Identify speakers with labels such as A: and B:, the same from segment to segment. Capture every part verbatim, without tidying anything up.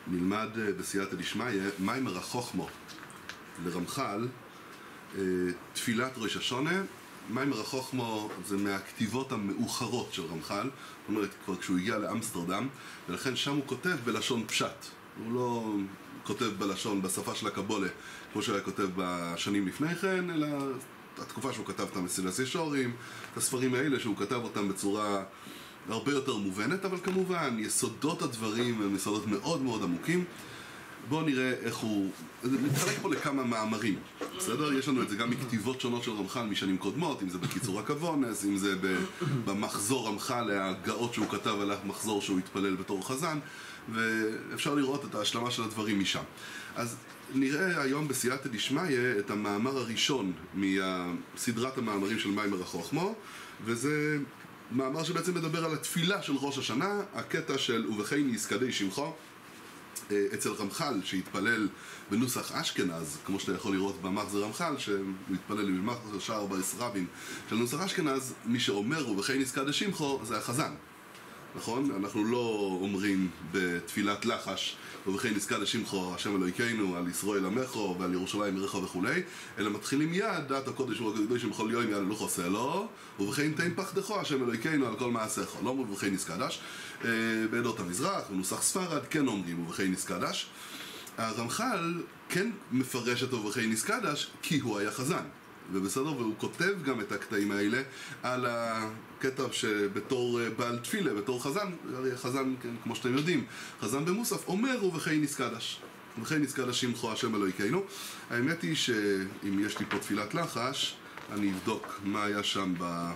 A: נלמד בסייעתא דשמיא מיימר החוכמה לרמח"ל, תפילת ראש השונה. מיימר החוכמה זה מהכתיבות המאוחרות של רמח"ל, זאת אומרת כבר כשהוא הגיע לאמסטרדם, ולכן שם הוא כותב בלשון פשט. הוא לא כותב בלשון, בשפה של הקבולה, כמו שהוא היה כותב בשנים לפני כן, אלא התקופה שהוא כתב את המסילת ישורים, את הספרים האלה שהוא כתב אותם בצורה הרבה יותר מובנת, אבל כמובן יסודות הדברים הם יסודות מאוד מאוד עמוקים. בואו נראה איך הוא... זה מתחלק פה לכמה מאמרים, בסדר? יש לנו את זה גם מכתיבות שונות של רמח"ל משנים קודמות, אם זה בקיצור הכוונס, אם זה במחזור רמח"ל, להגאות שהוא כתב על המחזור שהוא התפלל בתור חזן, ואפשר לראות את ההשלמה של הדברים משם. אז נראה היום בסייעתא דשמיא את המאמר הראשון מסדרת המאמרים של מיימר החוכמה, וזה מאמר שבעצם מדבר על התפילה של ראש השנה, הקטע של ובכן יסקדי שמך. אצל רמח"ל שהתפלל בנוסח אשכנז, כמו שאתה יכול לראות במחזר רמח"ל, שהוא התפלל במחזר שער בייס רבין של נוסח אשכנז, מי שאומר ובכן יסקדי שמך זה החזן, נכון? אנחנו לא אומרים בתפילת לחש ובכן יסקדי שמך השם אלוהינו על ישראל עמך ועל ירושלים עירך וכולי, אלא מתחילים מיד דעת הקודש והקדוש בכל יום יעלה לוח עושה לו ובכן תן פחדך השם אלוהינו על כל מעשיך. לא אומרים ובכן יסקדש. בעדות המזרח בנוסח ספרד כן אומרים ובכן יסקדש. הרמח"ל כן מפרש את ובכן יסקדש כי הוא היה חזן, ובסדר, והוא כותב גם את הקטעים האלה על הקטע שבתור בעל תפילה, בתור חזן, הרי חזן, כן, כמו שאתם יודעים, חזן במוסף, אומר ובכן יסקדש. ובכן יסקדש שמך השם אלוהינו. האמת היא שאם יש לי פה תפילת לחש, אני אבדוק מה היה שם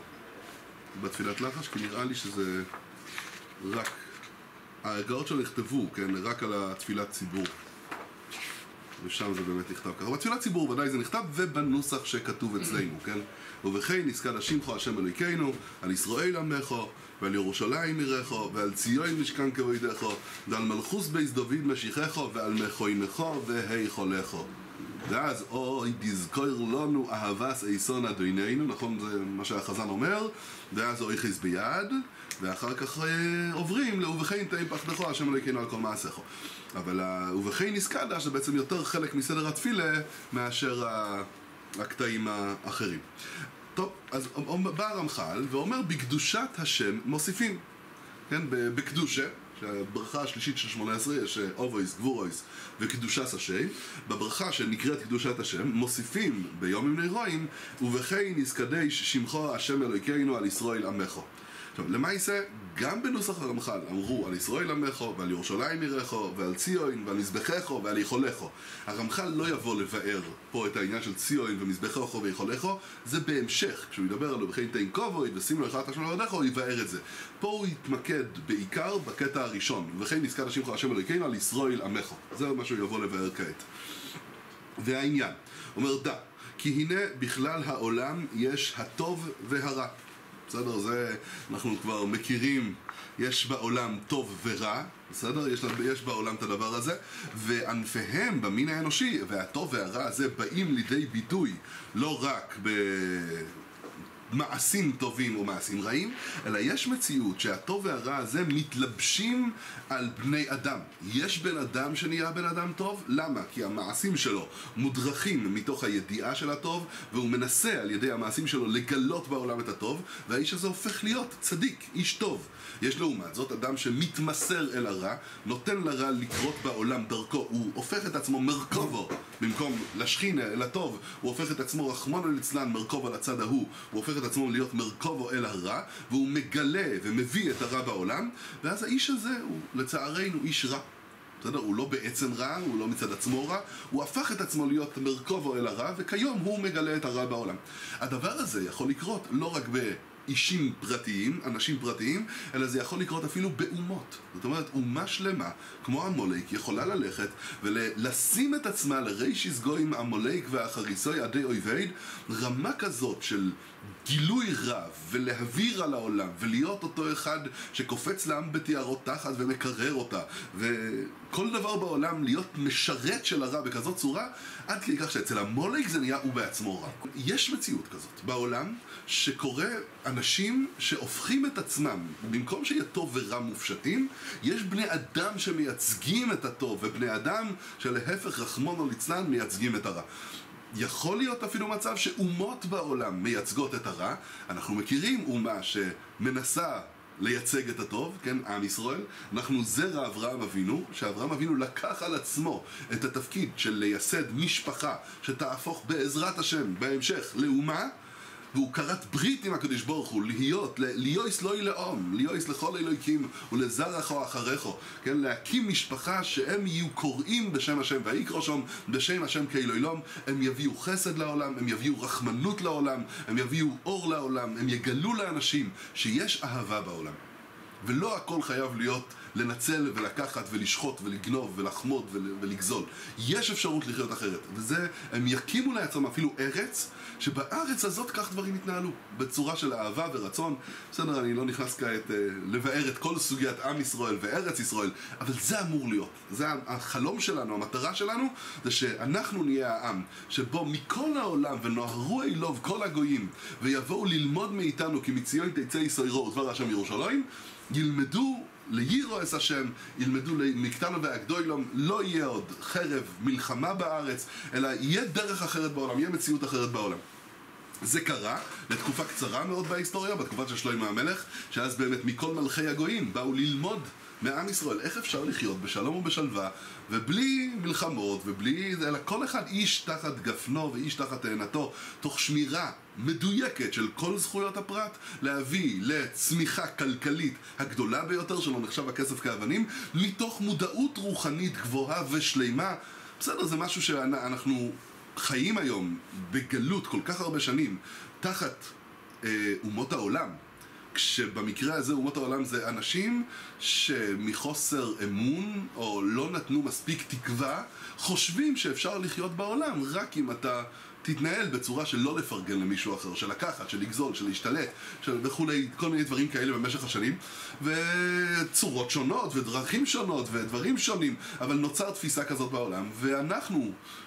A: בתפילת לחש, כי נראה לי שזה רק, ההגאות שלו נכתבו, כן, רק על התפילת ציבור. ושם זה באמת נכתב ככה. בתפילת ציבור ודאי זה נכתב, ובנוסח שכתוב אצלנו, כן? ובכן יסקדש שמך השם אלוהינו, על ישראל עמך, ועל ירושלים עירך, ועל ציון משכן כבודך, ועל מלכוס בית דוד משיחך, ועל מכונך והיכלך. ואז אוי תזכור לנו אהבת אסון אדוננו, נכון? זה מה שהחזן אומר, ואז אוי חז ביד, ואחר כך עוברים לאובכן תן פחדך השם אלוהינו על כל מעשיך. אבל ובכן יסקדש זה בעצם יותר חלק מסדר התפילה מאשר הקטעים האחרים. טוב, אז בא הרמח"ל ואומר בקדושת השם מוסיפים, כן? בקדושה, שהברכה השלישית של שמונה עשרה יש אובויס, גבורויס וקדושת השם. בברכה שנקראת קדושת השם מוסיפים ביום ימי רואים ובכן יסקדש שמך השם אלוהינו על ישראל עמך. עכשיו, למעשה, גם בנוסח הרמח"ל אמרו על ישראל עמך ועל ירושלים עירך ועל ציון ועל מזבחך ועל יכולך. הרמח"ל לא יבוא לבאר פה את העניין של ציון ומזבחך ויכולך, זה בהמשך. כשהוא ידבר על ובכן תן כבוד ושים לו אחד את השם אלוהיך, הוא יבאר את זה. פה הוא יתמקד בעיקר בקטע הראשון, ובכן יסקדש שמך השם אלוהינו על ישראל עמך. זה מה שהוא יבוא לבאר כעת. והעניין, אומר דע, כי הנה בכלל העולם יש הטוב והרע. בסדר, זה אנחנו כבר מכירים, יש בעולם טוב ורע, בסדר? יש, יש בעולם את הדבר הזה, וענפיהם במין האנושי, והטוב והרע הזה באים לידי ביטוי לא רק במעשים טובים או מעשים רעים, אלא יש מציאות שהטוב והרע הזה מתלבשים על בני אדם. יש בן אדם שנהיה בן אדם טוב, למה? כי המעשים שלו מודרכים מתוך הידיעה של הטוב, והוא מנסה על ידי המעשים שלו לגלות בעולם את הטוב, והאיש הזה הופך להיות צדיק, איש טוב. יש לעומת זאת אדם שמתמסר אל הרע, נותן לרע לקרות בעולם דרכו, הוא הופך את עצמו מרכובו, במקום לשכינה אל הטוב, הוא הופך את עצמו רחמנא ליצלן מרכובו לצד ההוא, הוא הופך את עצמו להיות מרכובו אל הרע, והוא מגלה ומביא את הרע בעולם, ואז האיש הזה הוא לצערנו איש רע. בסדר? הוא לא בעצם רע, הוא לא מצד עצמו רע, הוא הפך את עצמו להיות מרכובו אל הרע, וכיום הוא מגלה את הרע בעולם. הדבר הזה יכול לקרות לא רק ב... אישים פרטיים, אנשים פרטיים, אלא זה יכול לקרות אפילו באומות. זאת אומרת, אומה שלמה, כמו עמלק, יכולה ללכת ולשים את עצמה לרישיס גויים עמלק והחריסוי עדי אויביד, רמה כזאת של גילוי רע ולהעביר על העולם ולהיות אותו אחד שקופץ לעם בתיארות תחת ומקרר אותה, וכל דבר בעולם להיות משרת של הרע בכזאת צורה, עד כדי כך שאצל עמלק זה נהיה הוא בעצמו רע. יש מציאות כזאת בעולם שקורה אנשים שהופכים את עצמם, במקום שיהיה טוב ורע מופשטים, יש בני אדם שמייצגים את הטוב, ובני אדם שלהפך רחמנא ליצלן מייצגים את הרע. יכול להיות אפילו מצב שאומות בעולם מייצגות את הרע. אנחנו מכירים אומה שמנסה לייצג את הטוב, כן, עם ישראל. אנחנו זרע אברהם אבינו, שאברהם אבינו לקח על עצמו את התפקיד של לייסד משפחה שתהפוך בעזרת השם בהמשך לאומה, והוא קראת ברית עם הקדוש ברוך הוא, להיות, ליועס לא ילאום, ליועס לכל אלוהיקים ולזרעך אחריך, כן, להקים משפחה שהם יהיו קוראים בשם השם, ויקרא שם בשם השם כאלוהים, הם יביאו חסד לעולם, הם יביאו רחמנות לעולם, הם יביאו אור לעולם, הם יגלו לאנשים שיש אהבה בעולם. ולא הכל חייב להיות לנצל ולקחת ולשחוט ולגנוב ולחמוד ולגזול. יש אפשרות לחיות אחרת, וזה, הם יקימו לעצמם אפילו ארץ, שבארץ הזאת כך דברים יתנהלו, בצורה של אהבה ורצון. בסדר, אני לא נכנס כעת אה, לבאר את כל סוגיית עם ישראל וארץ ישראל, אבל זה אמור להיות. זה החלום שלנו, המטרה שלנו, זה שאנחנו נהיה העם, שבו מכל העולם ונוהרו אלוב כל הגויים, ויבואו ללמוד מאיתנו כי מציון תצא ישעירו ודבר השם ירושלים, ילמדו לירוא את השם, ילמדו מקטנו והגדולים, לא יהיה עוד חרב, מלחמה בארץ, אלא יהיה דרך אחרת בעולם, יהיה מציאות אחרת בעולם. זה קרה לתקופה קצרה מאוד בהיסטוריה, בתקופה של שלמה המלך, שאז באמת מכל מלכי הגויים באו ללמוד מעם ישראל איך אפשר לחיות בשלום ובשלווה, ובלי מלחמות, ובלי, אלא כל אחד איש תחת גפנו ואיש תחת תאנתו, תוך שמירה מדויקת של כל זכויות הפרט, להביא לצמיחה כלכלית הגדולה ביותר, שלא נחשב הכסף כאבנים, מתוך מודעות רוחנית גבוהה ושלימה. בסדר, זה משהו שאנחנו חיים היום בגלות כל כך הרבה שנים תחת אה, אומות העולם, כשבמקרה הזה אומות העולם זה אנשים שמחוסר אמון או לא נתנו מספיק תקווה, חושבים שאפשר לחיות בעולם רק אם אתה תתנהל בצורה של לא לפרגן למישהו אחר, של לקחת, של לגזול, של להשתלט, של וכולי, כל מיני דברים כאלה במשך השנים, וצורות שונות ודרכים שונות ודברים שונים, אבל נוצר תפיסה כזאת בעולם, ואנחנו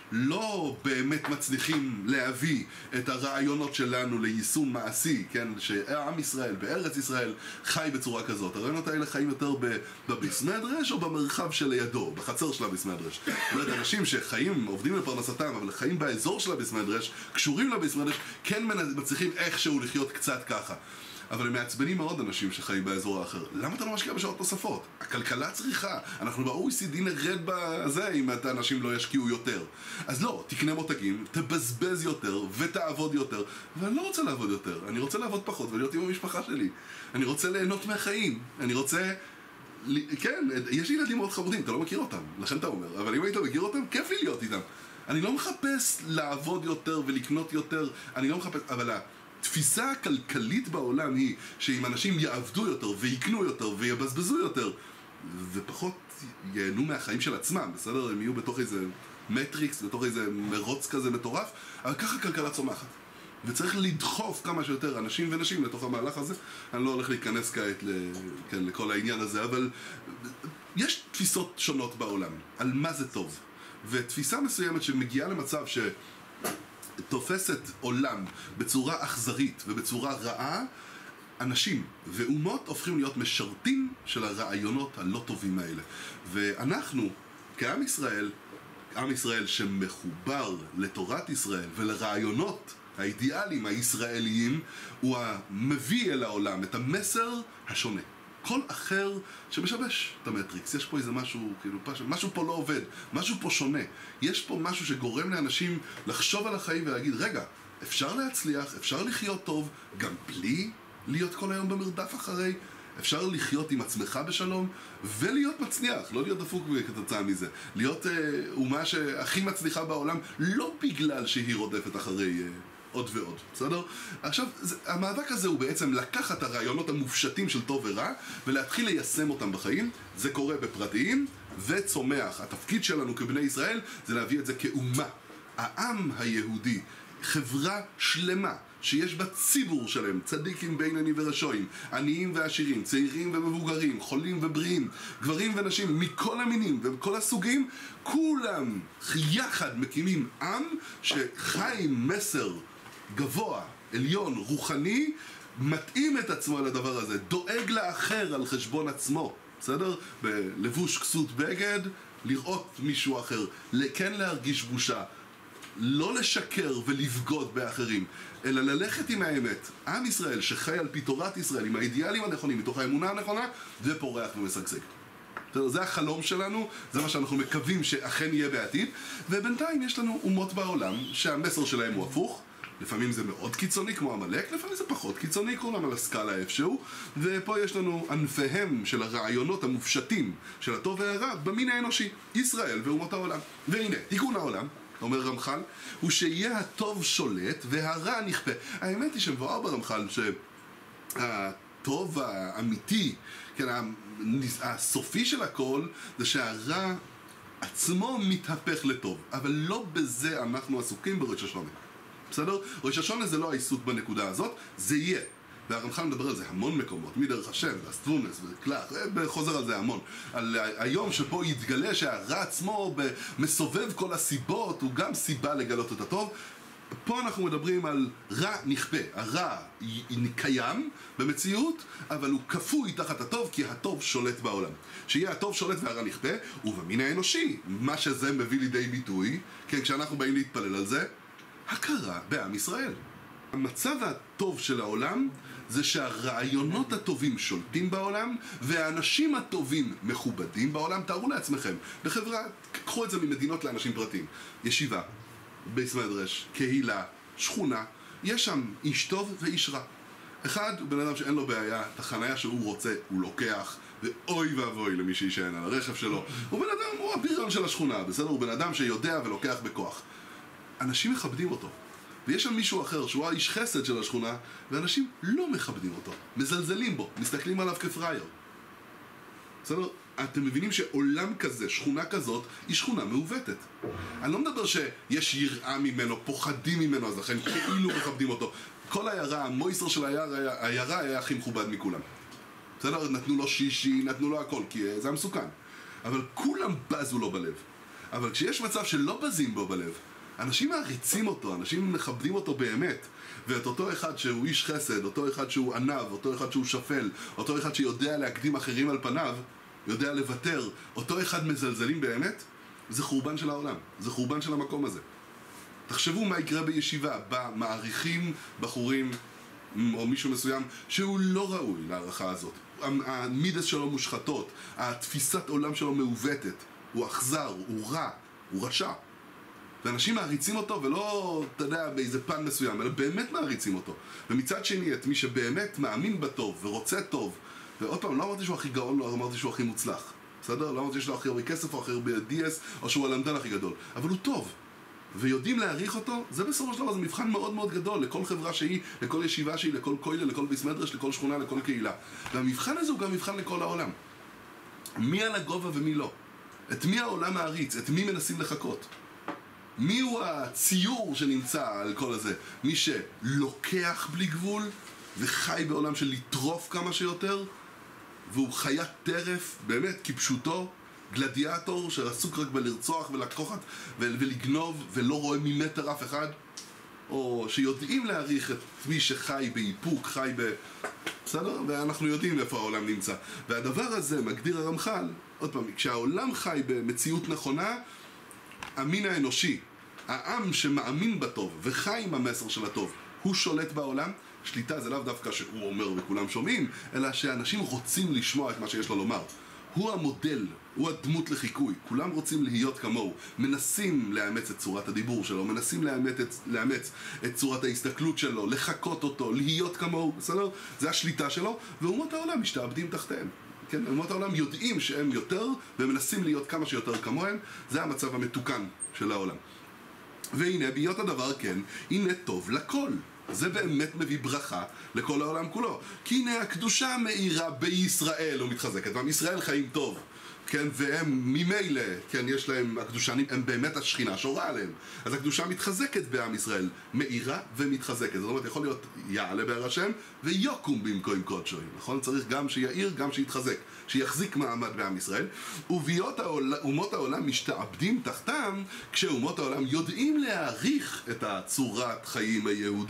A: לא באמת מצליחים להביא את הרעיונות שלנו ליישום מעשי, כן, שעם ישראל בארץ ישראל חי בצורה כזאת. הרעיונות האלה חיים יותר בביס מדרש או במרחב שלידו, בחצר של הביס מדרש. זאת אומרת, אנשים שחיים, עובדים לפרנסתם, אבל חיים באזור של הביס מדרש, קשורים לביס מדרש, כן מצליחים איכשהו לחיות קצת ככה. אבל הם מעצבנים מאוד אנשים שחיים באזור האחר. למה אתה לא משקיע בשעות נוספות? הכלכלה צריכה. אנחנו ב-או אי סי די נרד בזה אם את האנשים לא ישקיעו יותר. אז לא, תקנה מותגים, תבזבז יותר ותעבוד יותר. אבל אני לא רוצה לעבוד יותר. אני רוצה לעבוד פחות ולהיות עם המשפחה שלי. אני רוצה ליהנות מהחיים. אני רוצה... כן, יש לי ילדים מאוד חמודים, אתה לא מכיר אותם. לכן אתה אומר. אבל אם היית מכיר אותם, כיף לי להיות איתם. אני לא מחפש לעבוד יותר ולקנות יותר. אני לא מחפש... אבל... התפיסה הכלכלית בעולם היא שאם אנשים יעבדו יותר ויקנו יותר ויבזבזו יותר ופחות ייהנו מהחיים של עצמם, בסדר? הם יהיו בתוך איזה מטריקס, בתוך איזה מרוץ כזה מטורף, אבל ככה כלכלה צומחת. וצריך לדחוף כמה שיותר אנשים ונשים לתוך המהלך הזה. אני לא הולך להיכנס כעת ל... כן, לכל העניין הזה, אבל יש תפיסות שונות בעולם על מה זה טוב. ותפיסה מסוימת שמגיעה למצב ש... תופסת עולם בצורה אכזרית ובצורה רעה, אנשים ואומות הופכים להיות משרתים של הרעיונות הלא טובים האלה. ואנחנו, כעם ישראל, עם ישראל שמחובר לתורת ישראל ולרעיונות האידיאליים הישראליים, הוא המביא אל העולם את המסר השונה. כל אחר שמשבש את המטריקס. יש פה איזה משהו, כאילו, משהו פה לא עובד, משהו פה שונה. יש פה משהו שגורם לאנשים לחשוב על החיים ולהגיד, רגע, אפשר להצליח, אפשר לחיות טוב, גם בלי להיות כל היום במרדף אחרי, אפשר לחיות עם עצמך בשלום, ולהיות מצליח, לא להיות דפוק כתוצאה מזה. להיות אה, אומה שהכי מצליחה בעולם, לא בגלל שהיא רודפת אחרי... אה, עוד ועוד, בסדר? עכשיו, זה, המאבק הזה הוא בעצם לקחת הרעיונות המופשטים של טוב ורע ולהתחיל ליישם אותם בחיים. זה קורה בפרטיים וצומח. התפקיד שלנו כבני ישראל זה להביא את זה כאומה. העם היהודי, חברה שלמה שיש בה ציבור שלם, צדיקים בינוני ורשעים, עניים ועשירים, צעירים ומבוגרים, חולים ובריאים, גברים ונשים מכל המינים ומכל הסוגים, כולם יחד מקימים עם שחי עם מסר גבוה, עליון, רוחני, מתאים את עצמו לדבר הזה, דואג לאחר על חשבון עצמו, בסדר? בלבוש כסות בגד, לראות מישהו אחר, כן להרגיש בושה, לא לשקר ולבגוד באחרים, אלא ללכת עם האמת. עם ישראל שחי על פי תורת ישראל, עם האידיאלים הנכונים, מתוך האמונה הנכונה, זה פורח ומשגשג. זה החלום שלנו, זה מה שאנחנו מקווים שאכן יהיה בעתיד, ובינתיים יש לנו אומות בעולם שהמסר שלהם הוא הפוך. לפעמים זה מאוד קיצוני כמו עמלק, לפעמים זה פחות קיצוני, כולם על הסקאלה איפשהו, ופה יש לנו ענפיהם של הרעיונות המופשטים של הטוב והרע במין האנושי, ישראל ואומות העולם. והנה, תיקון העולם, אומר רמח"ל, הוא שיהיה הטוב שולט והרע נכפה. האמת היא שמבואר ברמח"ל שהטוב האמיתי, כן, הסופי של הכל, זה שהרע עצמו מתהפך לטוב, אבל לא בזה אנחנו עסוקים בראש השונה. בסדר? ראש השונה זה לא העיסוק בנקודה הזאת, זה יהיה. והרמח"ל מדבר על זה המון מקומות, מדרך השם, אסטרונס וקלח, חוזר על זה המון. על היום שבו יתגלה שהרע עצמו מסובב כל הסיבות, הוא גם סיבה לגלות את הטוב. פה אנחנו מדברים על רע נכפה. הרע קיים במציאות, אבל הוא כפוי תחת הטוב, כי הטוב שולט בעולם. שיהיה הטוב שולט והרע נכפה, ובמין האנושי, מה שזה מביא לידי ביטוי, כן, כשאנחנו באים להתפלל על זה, הכרה בעם ישראל. המצב הטוב של העולם זה שהרעיונות הטובים שולטים בעולם והאנשים הטובים מכובדים בעולם. תארו לעצמכם, בחברה, קחו את זה ממדינות לאנשים פרטיים, ישיבה, בית מדרש, קהילה, שכונה, יש שם איש טוב ואיש רע. אחד הוא בן אדם שאין לו בעיה, את החנייה שהוא רוצה הוא לוקח, ואוי ואבוי למי שישען על הרכב שלו. הוא בן אדם, הוא הבריון של השכונה, בסדר? הוא בן אדם שיודע ולוקח בכוח. אנשים מכבדים אותו. ויש שם מישהו אחר שהוא האיש חסד של השכונה, ואנשים לא מכבדים אותו, מזלזלים בו, מסתכלים עליו כפרייר. בסדר? אתם מבינים שעולם כזה, שכונה כזאת, היא שכונה מעוותת. אני לא מדבר שיש יראה ממנו, פוחדים ממנו, אז לכן כאילו מכבדים אותו. כל העיירה, המויסר של העיירה, העיירה היה הכי מכובד מכולם. בסדר? נתנו לו שישי, נתנו לו הכל, כי זה מסוכן. אבל כולם בזו לו בלב. אבל כשיש מצב שלא בזים בו בלב, אנשים מעריצים אותו, אנשים מכבדים אותו באמת. ואת אותו אחד שהוא איש חסד, אותו אחד שהוא ענב, אותו אחד שהוא שפל, אותו אחד שיודע להקדים אחרים על פניו, יודע לוותר, אותו אחד מזלזלים באמת, זה חורבן של העולם, זה חורבן של המקום הזה. תחשבו מה יקרה בישיבה, בה מעריכים בחורים או מישהו מסוים שהוא לא ראוי להערכה הזאת. המידס שלו מושחתות, התפיסת עולם שלו מעוותת, הוא אכזר, הוא רע, הוא רשע. ואנשים מעריצים אותו, ולא, אתה יודע, באיזה פן מסוים, אלא באמת מעריצים אותו. ומצד שני, את מי שבאמת מאמין בטוב ורוצה טוב, ועוד פעם, לא אמרתי שהוא הכי גאון, לא אמרתי שהוא הכי מוצלח. בסדר? לא אמרתי שיש לו הכי הרבה כסף או הכי הרבה די אס, או שהוא הלמדן הכי גדול. אבל הוא טוב. ויודעים להעריך אותו, זה בסופו של דבר, זה מבחן מאוד מאוד גדול לכל חברה שהיא, לכל ישיבה שהיא, לכל כולל, לכל בית מדרש, לכל שכונה, לכל קהילה. והמבחן הזה הוא גם מבחן לכל העולם. מי על הגובה ומי לא? את מי העולם מעריץ? את מי מנסים לחכות? מי הוא הציור שנמצא על כל הזה? מי שלוקח בלי גבול וחי בעולם של לטרוף כמה שיותר, והוא חיית טרף, באמת, כפשוטו, גלדיאטור שעסוק רק בלרצוח ולקוחת ולגנוב ולא רואה ממטר אף אחד, או שיודעים להעריך את מי שחי באיפוק, חי ב... בסדר? ואנחנו יודעים איפה העולם נמצא. והדבר הזה מגדיר הרמח"ל, עוד פעם, כשהעולם חי במציאות נכונה, המין האנושי, העם שמאמין בטוב וחי עם המסר של הטוב, הוא שולט בעולם. שליטה זה לאו דווקא שהוא אומר וכולם שומעים, אלא שאנשים רוצים לשמוע את מה שיש לו לומר. הוא המודל, הוא הדמות לחיקוי, כולם רוצים להיות כמוהו, מנסים לאמץ את צורת הדיבור שלו, מנסים לאמץ את, לאמץ את צורת ההסתכלות שלו, לחקות אותו, להיות כמוהו, בסדר? זה השליטה שלו, ואומות העולם משתעבדים תחתיהם. כן? אומות העולם יודעים שהם יותר, ומנסים להיות כמה שיותר כמוהם, זה המצב המתוקן של העולם. והנה, בהיות הדבר כן, הנה טוב לכל. זה באמת מביא ברכה לכל העולם כולו. כי הנה הקדושה מאירה בישראל ומתחזקת, ועם ישראל חיים טוב, כן, והם ממילא, כן, יש להם, הקדושנים, הם באמת השכינה שורה עליהם. אז הקדושה מתחזקת בעם ישראל, מאירה ומתחזקת. זאת אומרת, יכול להיות יעלה בהר השם ויוקום במקום קודשו. נכון? צריך גם שיעיר, גם שיתחזק, שיחזיק מעמד בעם ישראל. ובהיות אומות העולם משתעבדים תחתם, כשאומות העולם יודעים להעריך את הצורת חיים היהודית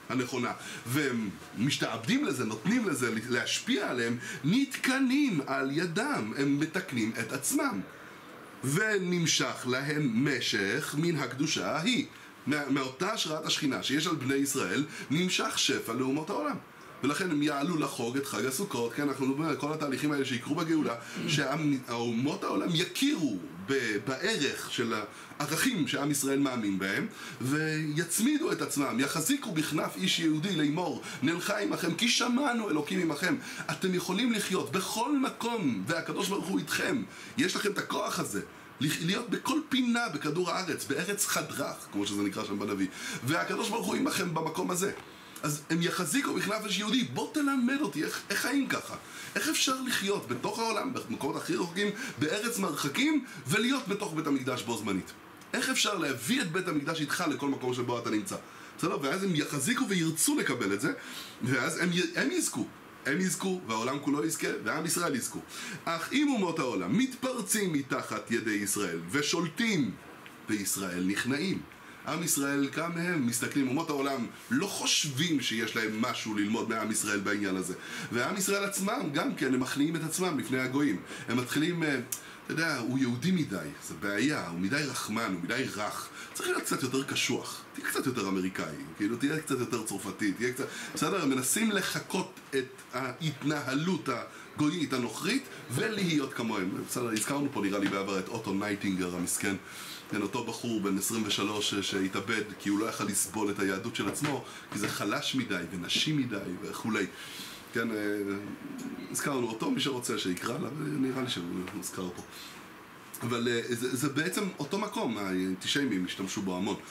A: הנכונה, והם משתעבדים לזה, נותנים לזה להשפיע עליהם, נתקנים על ידם, הם מתקנים את עצמם. ונמשך להם משך מן הקדושה ההיא. מאותה השראת השכינה שיש על בני ישראל, נמשך שפע לאומות העולם. ולכן הם יעלו לחוג את חג הסוכות, כן, אנחנו מדברים על כל התהליכים האלה שיקרו בגאולה, שהאומות העולם יכירו בערך של הערכים שעם ישראל מאמין בהם, ויצמידו את עצמם, יחזיקו בכנף איש יהודי לאמור, נלכה עמכם, כי שמענו אלוקים עמכם. אתם יכולים לחיות בכל מקום, והקדוש ברוך הוא איתכם. יש לכם את הכוח הזה. להיות בכל פינה בכדור הארץ, בארץ חדרך, כמו שזה נקרא שם בנביא. והקדוש ברוך הוא עמכם במקום הזה. אז הם יחזיקו בכנף איש יהודי, בוא תלמד אותי איך, איך חיים ככה. איך אפשר לחיות בתוך העולם, במקומות הכי רחוקים, בארץ מרחקים, ולהיות בתוך בית המקדש בו זמנית. איך אפשר להביא את בית המקדש איתך לכל מקום שבו אתה נמצא. בסדר? ואז הם יחזיקו וירצו לקבל את זה, ואז הם, הם יזכו. הם יזכו, והעולם כולו יזכה, ועם ישראל יזכו. אך אם אומות העולם מתפרצים מתחת ידי ישראל, ושולטים בישראל נכנעים. עם ישראל, כמה הם מסתכלים, אומות העולם לא חושבים שיש להם משהו ללמוד מעם ישראל בעניין הזה. ועם ישראל עצמם, גם כן, הם מכניעים את עצמם לפני הגויים. הם מתחילים, אתה יודע, הוא יהודי מדי, זה בעיה, הוא מדי רחמן, הוא מדי רך. צריך להיות קצת יותר קשוח, תהיה קצת יותר אמריקאי, כאילו תהיה קצת יותר צרפתי, תהיה קצת... בסדר, הם מנסים לחכות את ההתנהלות הגויית הנוכרית ולהיות כמוהם. בסדר, הזכרנו פה נראה לי בעבר את אוטו נייטינגר המסכן, כן, אותו בחור בן עשרים ושלוש שהתאבד כי הוא לא יכל לסבול את היהדות של עצמו, כי זה חלש מדי ונשים מדי וכולי. כן, הזכרנו אותו, מי שרוצה שיקרא לה, ונראה לי שהוא הזכר פה. אבל זה, זה בעצם אותו מקום, האנטישמים השתמשו בו המון.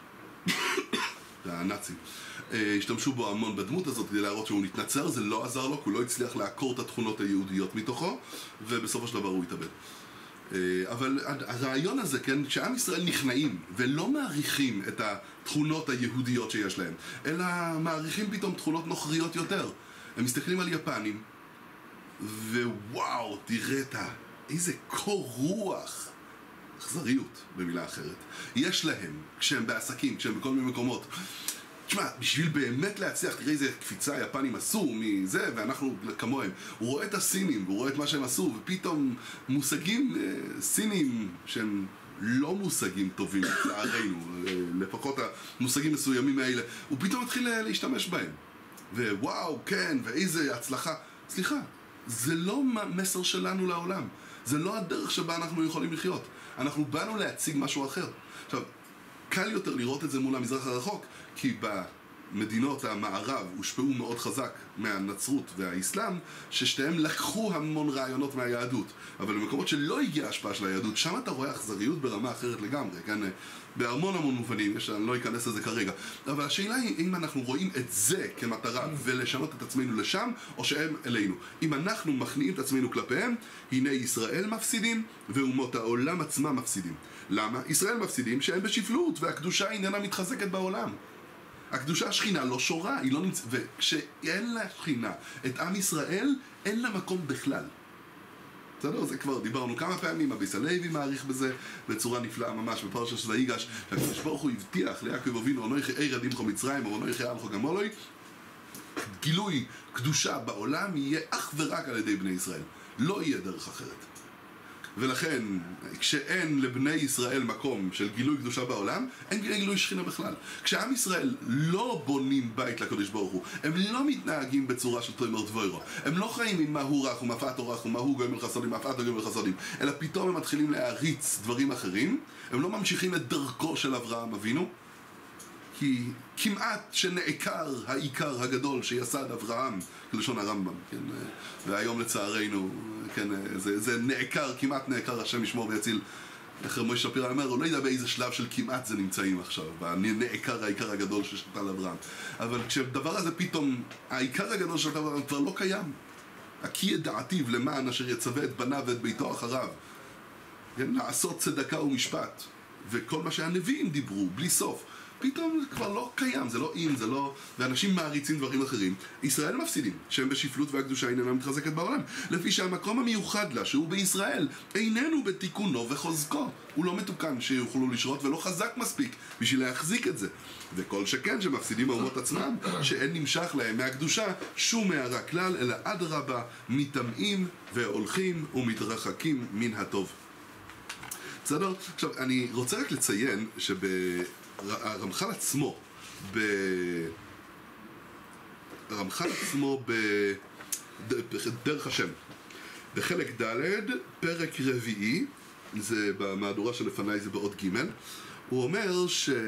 A: הנאצים. השתמשו בו המון בדמות הזאת כדי להראות שהוא נתנצר, זה לא עזר לו, כי הוא לא הצליח לעקור את התכונות היהודיות מתוכו, ובסופו של דבר הוא התאבד. אבל הרעיון הזה, כן, שעם ישראל נכנעים ולא מעריכים את התכונות היהודיות שיש להם, אלא מעריכים פתאום תכונות נוכריות יותר. הם מסתכלים על יפנים, ווואו, תראה את ה... איזה קור רוח, אכזריות במילה אחרת, יש להם כשהם בעסקים, כשהם בכל מיני מקומות. תשמע, בשביל באמת להצליח, תראה איזה קפיצה היפנים עשו מזה, ואנחנו כמוהם. הוא רואה את הסינים, הוא רואה את מה שהם עשו, ופתאום מושגים אה, סינים שהם לא מושגים טובים, לצערנו, אה, לפחות המושגים מסוימים האלה, הוא פתאום מתחיל להשתמש בהם. ווואו, כן, ואיזה הצלחה. סליחה, זה לא מסר שלנו לעולם. זה לא הדרך שבה אנחנו יכולים לחיות. אנחנו באנו להציג משהו אחר. עכשיו, קל יותר לראות את זה מול המזרח הרחוק, כי במדינות המערב הושפעו מאוד חזק מהנצרות והאסלאם, ששתיהם לקחו המון רעיונות מהיהדות. אבל במקומות שלא הגיעה השפעה של היהדות, שם אתה רואה אכזריות ברמה אחרת לגמרי, כן? בהמון המון מובנים, יש, אני לא אכנס לזה כרגע. אבל השאלה היא אם אנחנו רואים את זה כמטרה ולשנות את עצמנו לשם, או שהם אלינו. אם אנחנו מכניעים את עצמנו כלפיהם, הנה ישראל מפסידים, ואומות העולם עצמם מפסידים. למה? ישראל מפסידים שהם בשפלות, והקדושה איננה מתחזקת בעולם. הקדושה השכינה לא שורה, היא לא נמצ... וכשאין לה שכינה את עם ישראל, אין לה מקום בכלל. בסדר? זה כבר דיברנו כמה פעמים, אביס הלוי מעריך בזה בצורה נפלאה ממש בפרשת ויגש, שהקדוש ברוך הוא הבטיח ליעקב אבינו, אנוכי עיר עדימך מצרים, ואנוכי עמך גמולוי, גילוי קדושה בעולם יהיה אך ורק על ידי בני ישראל. לא יהיה דרך אחרת. ולכן, כשאין לבני ישראל מקום של גילוי קדושה בעולם, אין גילוי שכינה בכלל. כשעם ישראל לא בונים בית לקדוש ברוך הוא, הם לא מתנהגים בצורה של תוימר דבוירו, הם לא חיים עם מהו רך ומפעתו רך ומהו גויים לחסודים, מפעתו גויים לחסודים, אלא פתאום הם מתחילים להריץ דברים אחרים, הם לא ממשיכים את דרכו של אברהם אבינו, כי כמעט שנעקר העיקר הגדול שיסד אברהם, כלשון הרמב"ם, כן? והיום לצערנו, כן, זה, זה נעקר, כמעט נעקר, השם ישמור ויציל. איך משה שפירא אומר, הוא לא יודע באיזה שלב של כמעט זה נמצאים עכשיו, נעקר העיקר הגדול ששתל אברהם. אבל כשדבר הזה פתאום, העיקר הגדול של אברהם כבר לא קיים. הקי ידעתיו למען אשר יצווה את בניו ואת ביתו אחריו. כן? לעשות צדקה ומשפט. וכל מה שהנביאים דיברו, בלי סוף. פתאום זה כבר לא קיים, זה לא אין, זה לא... ואנשים מעריצים דברים אחרים. ישראל מפסידים, שהם בשפלות והקדושה איננה מתחזקת בעולם. לפי שהמקום המיוחד לה, שהוא בישראל, איננו בתיקונו וחוזקו. הוא לא מתוקן שיוכלו לשרות ולא חזק מספיק בשביל להחזיק את זה. וכל שכן שמפסידים האומות עצמם, שאין נמשך להם מהקדושה שום הערה כלל, אלא אדרבה, מתאמעים והולכים ומתרחקים מן הטוב. בסדר? עכשיו, אני רוצה רק לציין שהרמח"ל עצמו, ב... הרמח"ל עצמו בדרך השם, בחלק ד', פרק רביעי, זה במהדורה שלפניי, זה בעוד ג', הוא אומר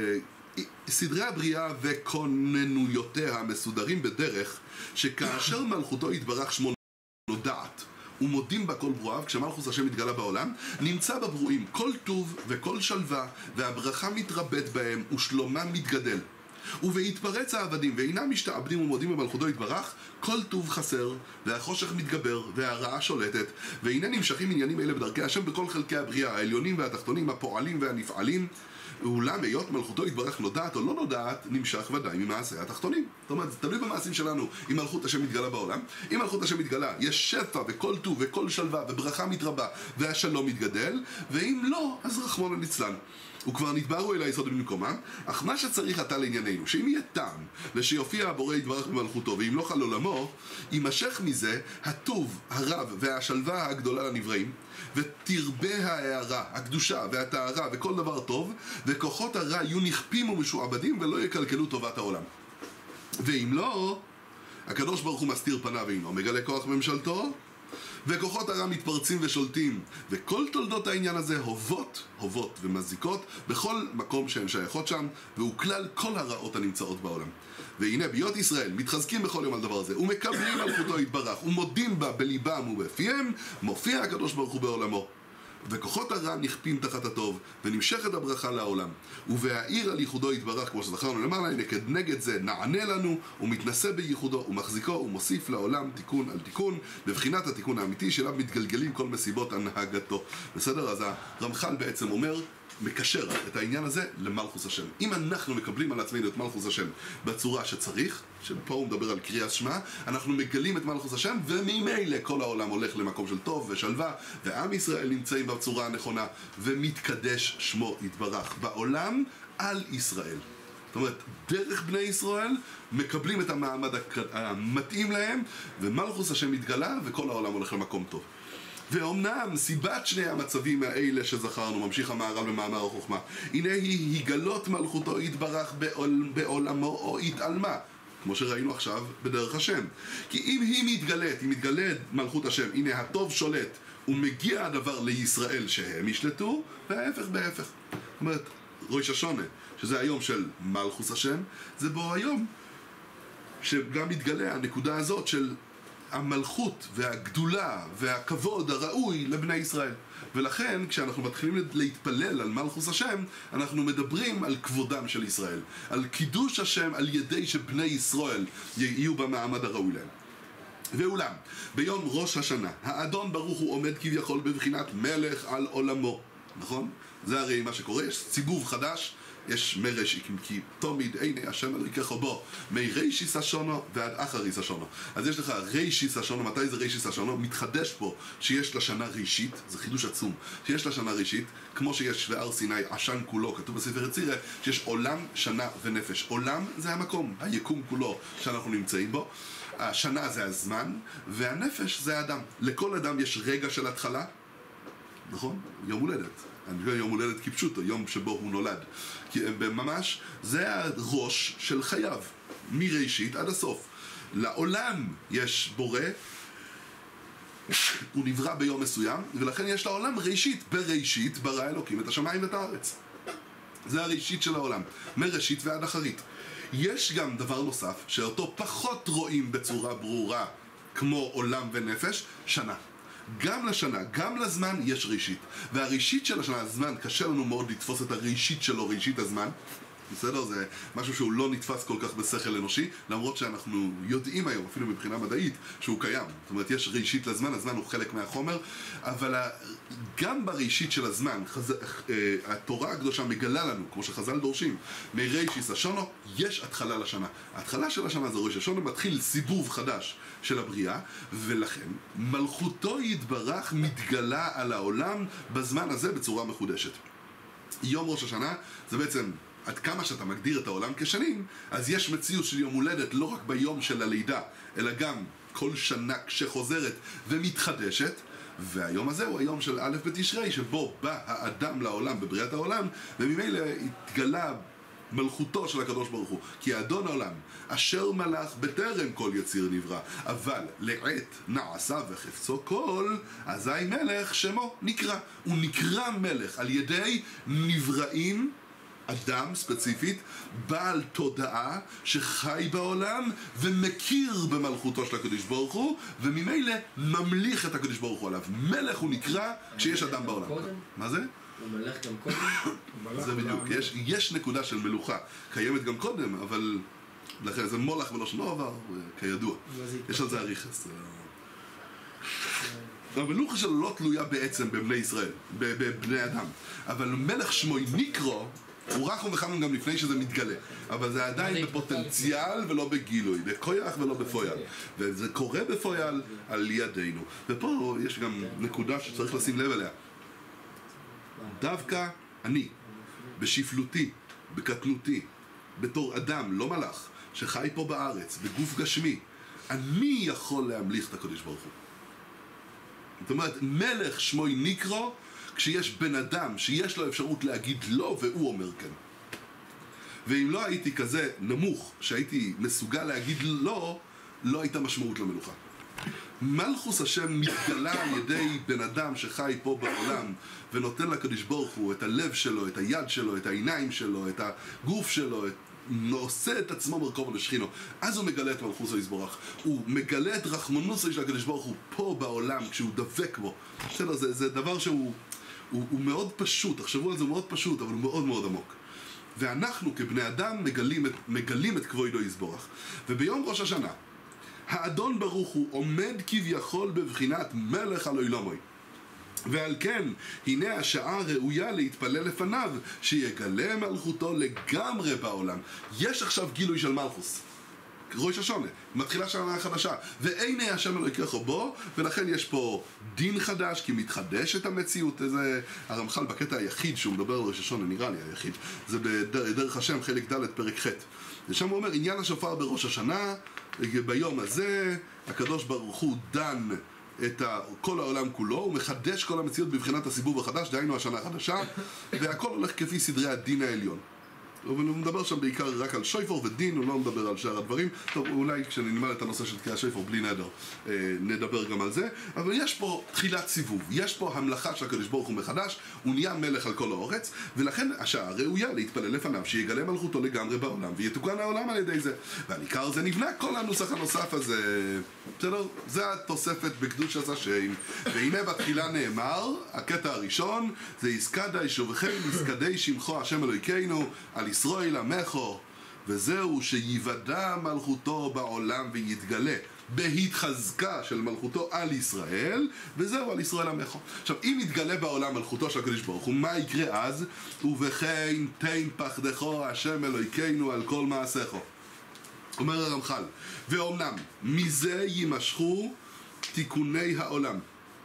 A: שסדרי הבריאה וכוננויותיה מסודרים בדרך שכאשר מלכותו יתברך שמו נודעת ומודים בה כל ברואיו, כשמלכות השם מתגלה בעולם, נמצא בברואים כל טוב וכל שלווה, והברכה מתרבית בהם ושלומם מתגדל. ובהתפרץ העבדים ואינם משתעבדים ומודים במלכותו יתברך, כל טוב חסר, והחושך מתגבר, והרעה שולטת, והנה נמשכים עניינים אלה בדרכי השם בכל חלקי הבריאה, העליונים והתחתונים, הפועלים והנפעלים. ואולם היות מלכותו יתברך נודעת או לא נודעת, נמשך ודאי ממעשי התחתונים. זאת אומרת, זה תלוי במעשים שלנו אם מלכות השם מתגלה בעולם. אם מלכות השם מתגלה, יש שפע וכל טוב וכל שלווה וברכה מתרבה והשלום מתגדל, ואם לא, אז רחמנא ליצלן. וכבר נתבהרו אל היסוד במקומם, אך מה שצריך עתה לענייננו, שאם יהיה טעם ושיופיע הבורא יתברך במלכותו, ואם לא חל עולמו, יימשך מזה הטוב, הרב והשלווה הגדולה לנבראים, ותרבה ההערה, הקדושה והטהרה וכל דבר טוב, וכוחות הרע יהיו נכפים ומשועבדים ולא יקלקלו טובת העולם. ואם לא, הקדוש ברוך הוא מסתיר פניו ואינו מגלה כוח ממשלתו, וכוחות הרע מתפרצים ושולטים, וכל תולדות העניין הזה הובות, הובות ומזיקות בכל מקום שהן שייכות שם, והוא כלל כל הרעות הנמצאות בעולם. והנה ביות ישראל מתחזקים בכל יום על דבר זה, ומקבלים מלכותו יתברך, ומודים בה בליבם ובפיהם, מופיע הקדוש ברוך הוא בעולמו. וכוחות הרע נכפים תחת הטוב, ונמשכת הברכה לעולם. ובהעיר על ייחודו יתברך, כמו שזכרנו למעלה, הנה כנגד זה נענה לנו, ומתנסה בייחודו, ומחזיקו, ומוסיף לעולם תיקון על תיקון, בבחינת התיקון האמיתי שאליו מתגלגלים כל מסיבות הנהגתו. בסדר? אז הרמח"ל בעצם אומר, מקשר את העניין הזה למלכות השם. אם אנחנו מקבלים על עצמנו את מלכות השם בצורה שצריך, שפה הוא מדבר על קריאת שמע, אנחנו מגלים את מלכות השם, וממילא כל העולם הולך למקום של טוב ושלווה, ועם ישראל נמצאים בצורה הנכונה, ומתקדש שמו יתברך בעולם על ישראל. זאת אומרת, דרך בני ישראל מקבלים את המעמד המתאים להם, ומלכות השם מתגלה, וכל העולם הולך למקום טוב. ואומנם סיבת שני המצבים האלה שזכרנו, ממשיך המהר"ל במאמר החוכמה, הנה היא היגלות מלכותו יתברך בעול, בעולמו או התעלמה, כמו שראינו עכשיו בדרך השם. כי אם היא מתגלית, היא מתגלית מלכות השם, הנה הטוב שולט ומגיע הדבר לישראל שהם ישלטו, וההפך בהפך. זאת אומרת, ראש השונה, שזה היום של מלכות השם, זה בו היום שגם מתגלה הנקודה הזאת של המלכות והגדולה והכבוד הראוי לבני ישראל. ולכן כשאנחנו מתחילים להתפלל על מלכות השם, אנחנו מדברים על כבודם של ישראל, על קידוש השם על ידי שבני ישראל יהיו במעמד הראוי להם. ואולם, ביום ראש השנה, האדון ברוך הוא עומד כביכול בבחינת מלך על עולמו. נכון? זה הרי מה שקורה, יש סיבוב חדש, יש מרש, כי תמיד עיני השם אלוהיך בו, מרישיס השונו ועד אחריס השונו. אז יש לך רישיס השונו, מתי זה רישיס השונו? מתחדש פה שיש לשנה ראשית, זה חידוש עצום, שיש לשנה ראשית, כמו שיש בהר סיני עשן כולו, כתוב בספר יצירה, שיש עולם, שנה ונפש. עולם זה המקום, היקום כולו שאנחנו נמצאים בו, השנה זה הזמן, והנפש זה האדם. לכל אדם יש רגע של התחלה, נכון? יום הולדת. אני חושב יום הולדת כפשוטו, יום שבו הוא נולד. כי ממש זה הראש של חייו, מראשית עד הסוף. לעולם יש בורא, הוא נברא ביום מסוים, ולכן יש לעולם ראשית. בראשית ברא אלוקים את השמיים ואת הארץ. זה הראשית של העולם, מראשית ועד אחרית. יש גם דבר נוסף, שאותו פחות רואים בצורה ברורה, כמו עולם ונפש, שנה. גם לשנה, גם לזמן יש ראשית. והראשית של השנה, הזמן, קשה לנו מאוד לתפוס את הראשית שלו, ראשית הזמן. בסדר? זה משהו שהוא לא נתפס כל כך בשכל אנושי, למרות שאנחנו יודעים היום, אפילו מבחינה מדעית, שהוא קיים. זאת אומרת, יש ראשית לזמן, הזמן הוא חלק מהחומר, אבל גם בראשית של הזמן, חז... התורה הקדושה מגלה לנו, כמו שחז"ל דורשים, מרישיס השונו, יש התחלה לשנה. ההתחלה של השנה זה ראש השונה, מתחיל סיבוב חדש של הבריאה, ולכן מלכותו יתברך מתגלה על העולם בזמן הזה בצורה מחודשת. יום ראש השנה זה בעצם, עד כמה שאתה מגדיר את העולם כשנים, אז יש מציאות של יום הולדת לא רק ביום של הלידה, אלא גם כל שנה שחוזרת ומתחדשת, והיום הזה הוא היום של א' בתשרי, שבו בא האדם לעולם בבריאת העולם, וממילא התגלה מלכותו של הקדוש ברוך הוא, כי אדון העולם אשר מלך בטרם כל יציר נברא, אבל לעת נעשה וחפצו כל, אזי מלך שמו נקרא. הוא נקרא מלך על ידי נבראים, אדם ספציפית, בעל תודעה שחי בעולם ומכיר במלכותו של הקדוש ברוך הוא, וממילא ממליך את הקדוש ברוך הוא עליו. מלך הוא נקרא כשיש אדם בעולם. מה זה?
B: הוא מלך גם קודם?
A: זה בדיוק, יש, יש נקודה של מלוכה, קיימת גם קודם, אבל לכן זה מולך ולא שנו עבר, כידוע. יש על זה אריכס. המלוכה שלו לא תלויה בעצם בבני ישראל, בבני אדם, אבל מלך שמוי ניקרו, הוא רחום וחנון גם לפני שזה מתגלה, אבל זה עדיין בפוטנציאל ולא בגילוי, בכויח ולא בפויל, וזה קורה בפויל על ידינו. ופה יש גם נקודה שצריך לשים לב אליה. דווקא אני, בשפלותי, בקטנותי, בתור אדם, לא מלאך, שחי פה בארץ, בגוף גשמי, אני יכול להמליך את הקדוש ברוך הוא. זאת אומרת, מלך שמוי ניקרו, כשיש בן אדם שיש לו אפשרות להגיד לא, והוא אומר כן. ואם לא הייתי כזה נמוך, שהייתי מסוגל להגיד לא, לא הייתה משמעות למלוכה. מלכוס השם מתגלה על ידי בן אדם שחי פה בעולם ונותן לקדוש ברוך הוא את הלב שלו, את היד שלו, את העיניים שלו, את הגוף שלו, את... נושא את עצמו ברכובו לשכינו. אז הוא מגלה את מלכוסו יסבורך. הוא מגלה את רחמנוסו של הקדוש ברוך הוא פה בעולם כשהוא דבק בו. בסדר, זה, זה דבר שהוא הוא, הוא מאוד פשוט. תחשבו על זה, הוא מאוד פשוט, אבל הוא מאוד מאוד עמוק. ואנחנו כבני אדם מגלים את, מגלים את כבודו יסבורך. וביום ראש השנה האדון ברוך הוא עומד כביכול בבחינת מלך על עולמוי, ועל כן הנה השעה ראויה להתפלל לפניו שיגלה מלכותו לגמרי בעולם. יש עכשיו גילוי של מלכוס, ראש השונה, מתחילה שנה חדשה, ואין השם אלוהיך בו, ולכן יש פה דין חדש, כי מתחדשת המציאות. זה הרמח"ל בקטע היחיד שהוא מדבר על ראש השונה, נראה לי היחיד, זה בדרך השם חלק ד' פרק ח', ושם הוא אומר עניין השופר בראש השנה, ביום הזה הקדוש ברוך הוא דן את כל העולם כולו, הוא מחדש כל המציאות בבחינת הסיבוב החדש, דהיינו השנה החדשה, והכל הולך כפי סדרי הדין העליון. אבל הוא מדבר שם בעיקר רק על שויפור ודין, הוא לא מדבר על שאר הדברים. טוב, אולי כשנלמד את הנושא של תקיעת שויפור בלי נדר נדבר גם על זה, אבל יש פה תחילת סיבוב, יש פה המלאכה של הקדוש ברוך הוא מחדש, הוא נהיה מלך על כל האורץ, ולכן השעה ראויה להתפלל לפניו שיגלה מלכותו לגמרי בעולם ויתוקן העולם על ידי זה. ועל עיקר זה נבנה כל הנוסח הנוסף הזה. בסדר? זה התוספת בקדושת השם. והנה בתחילה נאמר, הקטע הראשון זה יסקדה ישובכם יסקדי שמחו השם אלוהינו על ישראל עמךו, וזהו שיוודע מלכותו בעולם ויתגלה בהתחזקה של מלכותו על ישראל, וזהו על ישראל עמךו. עכשיו, אם יתגלה בעולם מלכותו של הקדוש ברוך הוא, מה יקרה אז? ובכן תן פחדכו השם אלוהינו על כל מעשיכו. אומר הרמח"ל, ואומנם מזה יימשכו תיקוני העולם.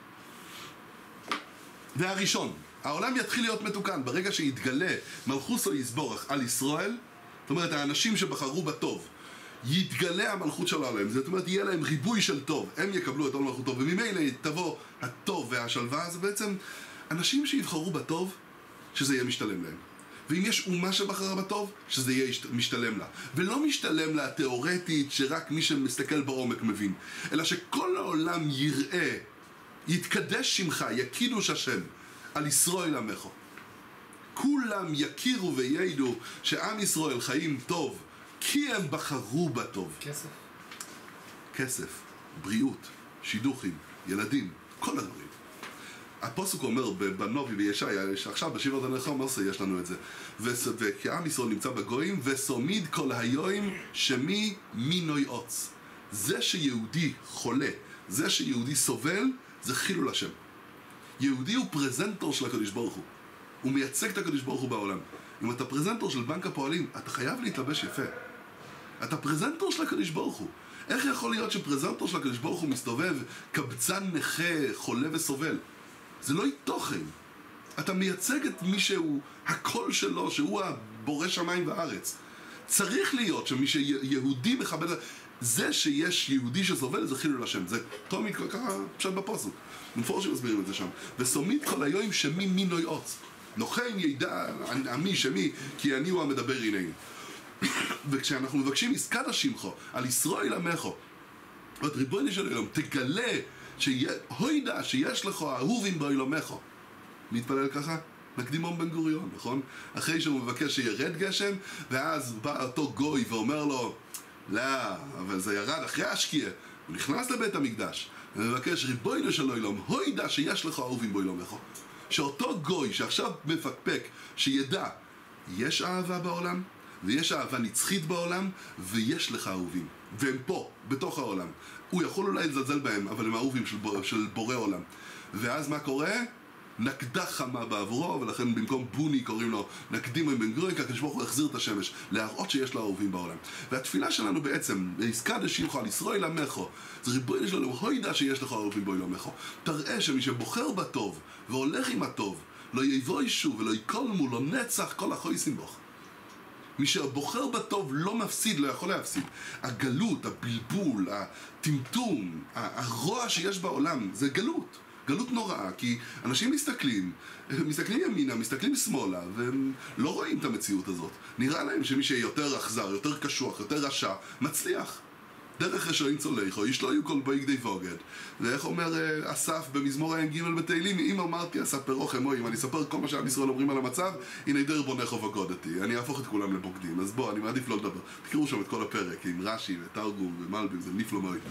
A: והראשון, העולם יתחיל להיות מתוקן ברגע שיתגלה מלכוסו יסבורך על ישראל. זאת אומרת, האנשים שבחרו בטוב, יתגלה המלכות של העולם, זאת אומרת, יהיה להם ריבוי של טוב, הם יקבלו את עול מלכותו, וממילא תבוא הטוב והשלווה. זה בעצם אנשים שיבחרו בטוב, שזה יהיה משתלם להם. ואם יש אומה שבחרה בטוב, שזה יהיה משתלם לה. ולא משתלם לה תיאורטית שרק מי שמסתכל בעומק מבין, אלא שכל העולם יראה, יתקדש שמך, יקידוש השם על ישראל עמךו. כולם יכירו וידעו שעם ישראל חיים טוב כי הם בחרו בטוב.
B: כסף.
A: כסף, בריאות, שידוכים, ילדים, כל הדברים. הפוסוק אומר בנובי בישעיה, עכשיו בשיר הנחום מוסה יש לנו את זה, וכעם ישראל נמצא בגויים, וסומיד כל היום שמי מינוי עוץ. זה שיהודי חולה, זה שיהודי סובל, זה חילול השם. יהודי הוא פרזנטור של הקדוש ברוך הוא. הוא מייצג את הקדוש ברוך הוא בעולם. אם אתה פרזנטור של בנק הפועלים, אתה חייב להתלבש יפה. אתה פרזנטור של הקדוש ברוך הוא. איך יכול להיות שפרזנטור של הקדוש ברוך הוא מסתובב קבצן נכה, חולה וסובל? זה לא תוכן. אתה מייצג את מי שהוא הקול שלו, שהוא הבורא שמיים וארץ. צריך להיות שמי שיהודי מכבד... זה שיש יהודי שסובל זה חילול השם. זה תומי ככה פשוט בפוסוק. מפורשים מסבירים את זה שם. וסומית כל היום שמי מינוי עוץ. נוחם ידע עמי שמי, כי אני הוא המדבר הנני. וכשאנחנו מבקשים עסקת השמחו, על ישראל עמךו, עוד ריבונו של עולם, תגלה שהוידע שיש לך אהובים בעולמך. להתפלל ככה? נקדימון בן גוריון, נכון? אחרי שהוא מבקש שירד גשם, ואז בא אותו גוי ואומר לו, לא, אבל זה ירד אחרי השקיע. הוא נכנס לבית המקדש, ומבקש ריבונו של עולם, הוידע שיש לך אהובים בעולמך. שאותו גוי שעכשיו מפקפק, שידע, יש אהבה בעולם, ויש אהבה נצחית בעולם, ויש לך אהובים. והם פה, בתוך העולם. הוא יכול אולי לזלזל בהם, אבל הם אהובים של, בור, של בורא עולם. ואז מה קורה? נקדה חמה בעבורו, ולכן במקום בוני קוראים לו נקדים עם בן גוריון, כי הקדוש ברוך הוא החזיר את השמש, להראות שיש לו אהובים בעולם. והתפילה שלנו בעצם, עסקת השמחו על ישראל עמךו, זה ריבונו של עולם, הוידע שיש לך אהובים בעולמך. תראה שמי שבוחר בטוב, והולך עם הטוב, לא יבוא שוב ולא יקולמו, לא נצח כל החויסים בוך. מי שבוחר בטוב לא מפסיד, לא יכול להפסיד. הגלות, הבלבול, הטמטום, הרוע שיש בעולם, זה גלות. גלות נוראה, כי אנשים מסתכלים, מסתכלים ימינה, מסתכלים שמאלה, והם לא רואים את המציאות הזאת. נראה להם שמי שיותר אכזר, יותר קשוח, יותר רשע, מצליח. דרך רשעים צולחו, איש לא יהיו כל בוי כדי ווגד. ואיך אומר אסף במזמור ה-ג' בתהילים, אם אמרתי אספר רוחם או אם אני אספר כל מה שעם ישראל אומרים על המצב, הנה דר בונך ובגודתי, אני אהפוך את כולם לבוגדים. אז בוא, אני מעדיף לא לדבר. תקראו שם את כל הפרק, עם רש"י ותרגום ומלבים, זה נפלא מאוד.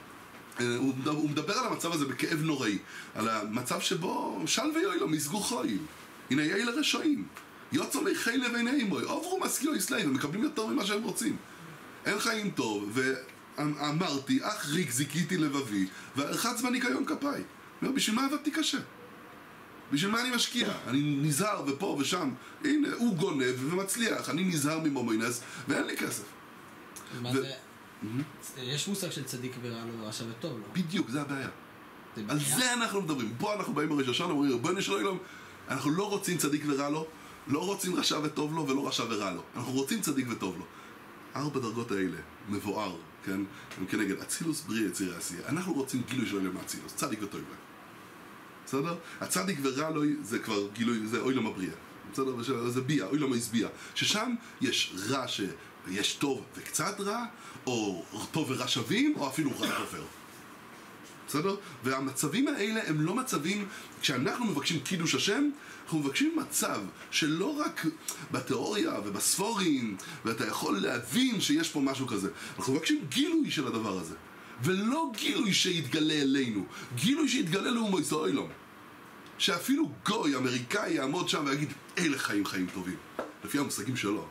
A: הוא מדבר על המצב הזה בכאב נוראי, על המצב שבו של ויועילו מסגו חיים, הנה יהיה לרשעים, יוצא לי חי לבין אימוי, עוברו מסקיו יסלעים, הם מקבלים יותר ממה שהם רוצים. אין חיים טוב, ואמרתי, אך ריק זיקיתי לבבי, והרחץ זמני כיום כפיי. בשביל מה עבדתי קשה? בשביל מה אני משקיע? אני נזהר ופה ושם, הנה, הוא גונב ומצליח, אני נזהר ממומינס, ואין לי כסף.
B: מה זה? יש מושג של צדיק ורע לו ורשע וטוב לו.
A: בדיוק, זה הבעיה. על זה אנחנו מדברים. פה אנחנו באים בראש השנה, אומרים, ריבונו של עולם, אנחנו לא רוצים צדיק ורע לו, לא רוצים רשע וטוב לו, ולא רשע ורע לו. אנחנו רוצים צדיק וטוב לו. ארבע דרגות האלה, מבואר, כן? הם כנגד אצילוס בריא יצירי עשייה. אנחנו רוצים גילוי של עולם האצילוס, צדיק וטוב לו. בסדר? הצדיק ורע לו זה כבר גילוי, זה עולם הבריאה. בסדר? זה ביאה, עולם הסביעה. ששם יש רע ש... יש טוב וקצת רע, או טוב ורע שווים, או אפילו רע גובר. בסדר? והמצבים האלה הם לא מצבים, כשאנחנו מבקשים קידוש השם, אנחנו מבקשים מצב שלא רק בתיאוריה ובספורים, ואתה יכול להבין שיש פה משהו כזה. אנחנו מבקשים גילוי של הדבר הזה. ולא גילוי שיתגלה אלינו, גילוי שיתגלה לאומו ישראל. שאפילו גוי אמריקאי יעמוד שם ויגיד, אלה חיים חיים טובים. לפי המושגים שלו.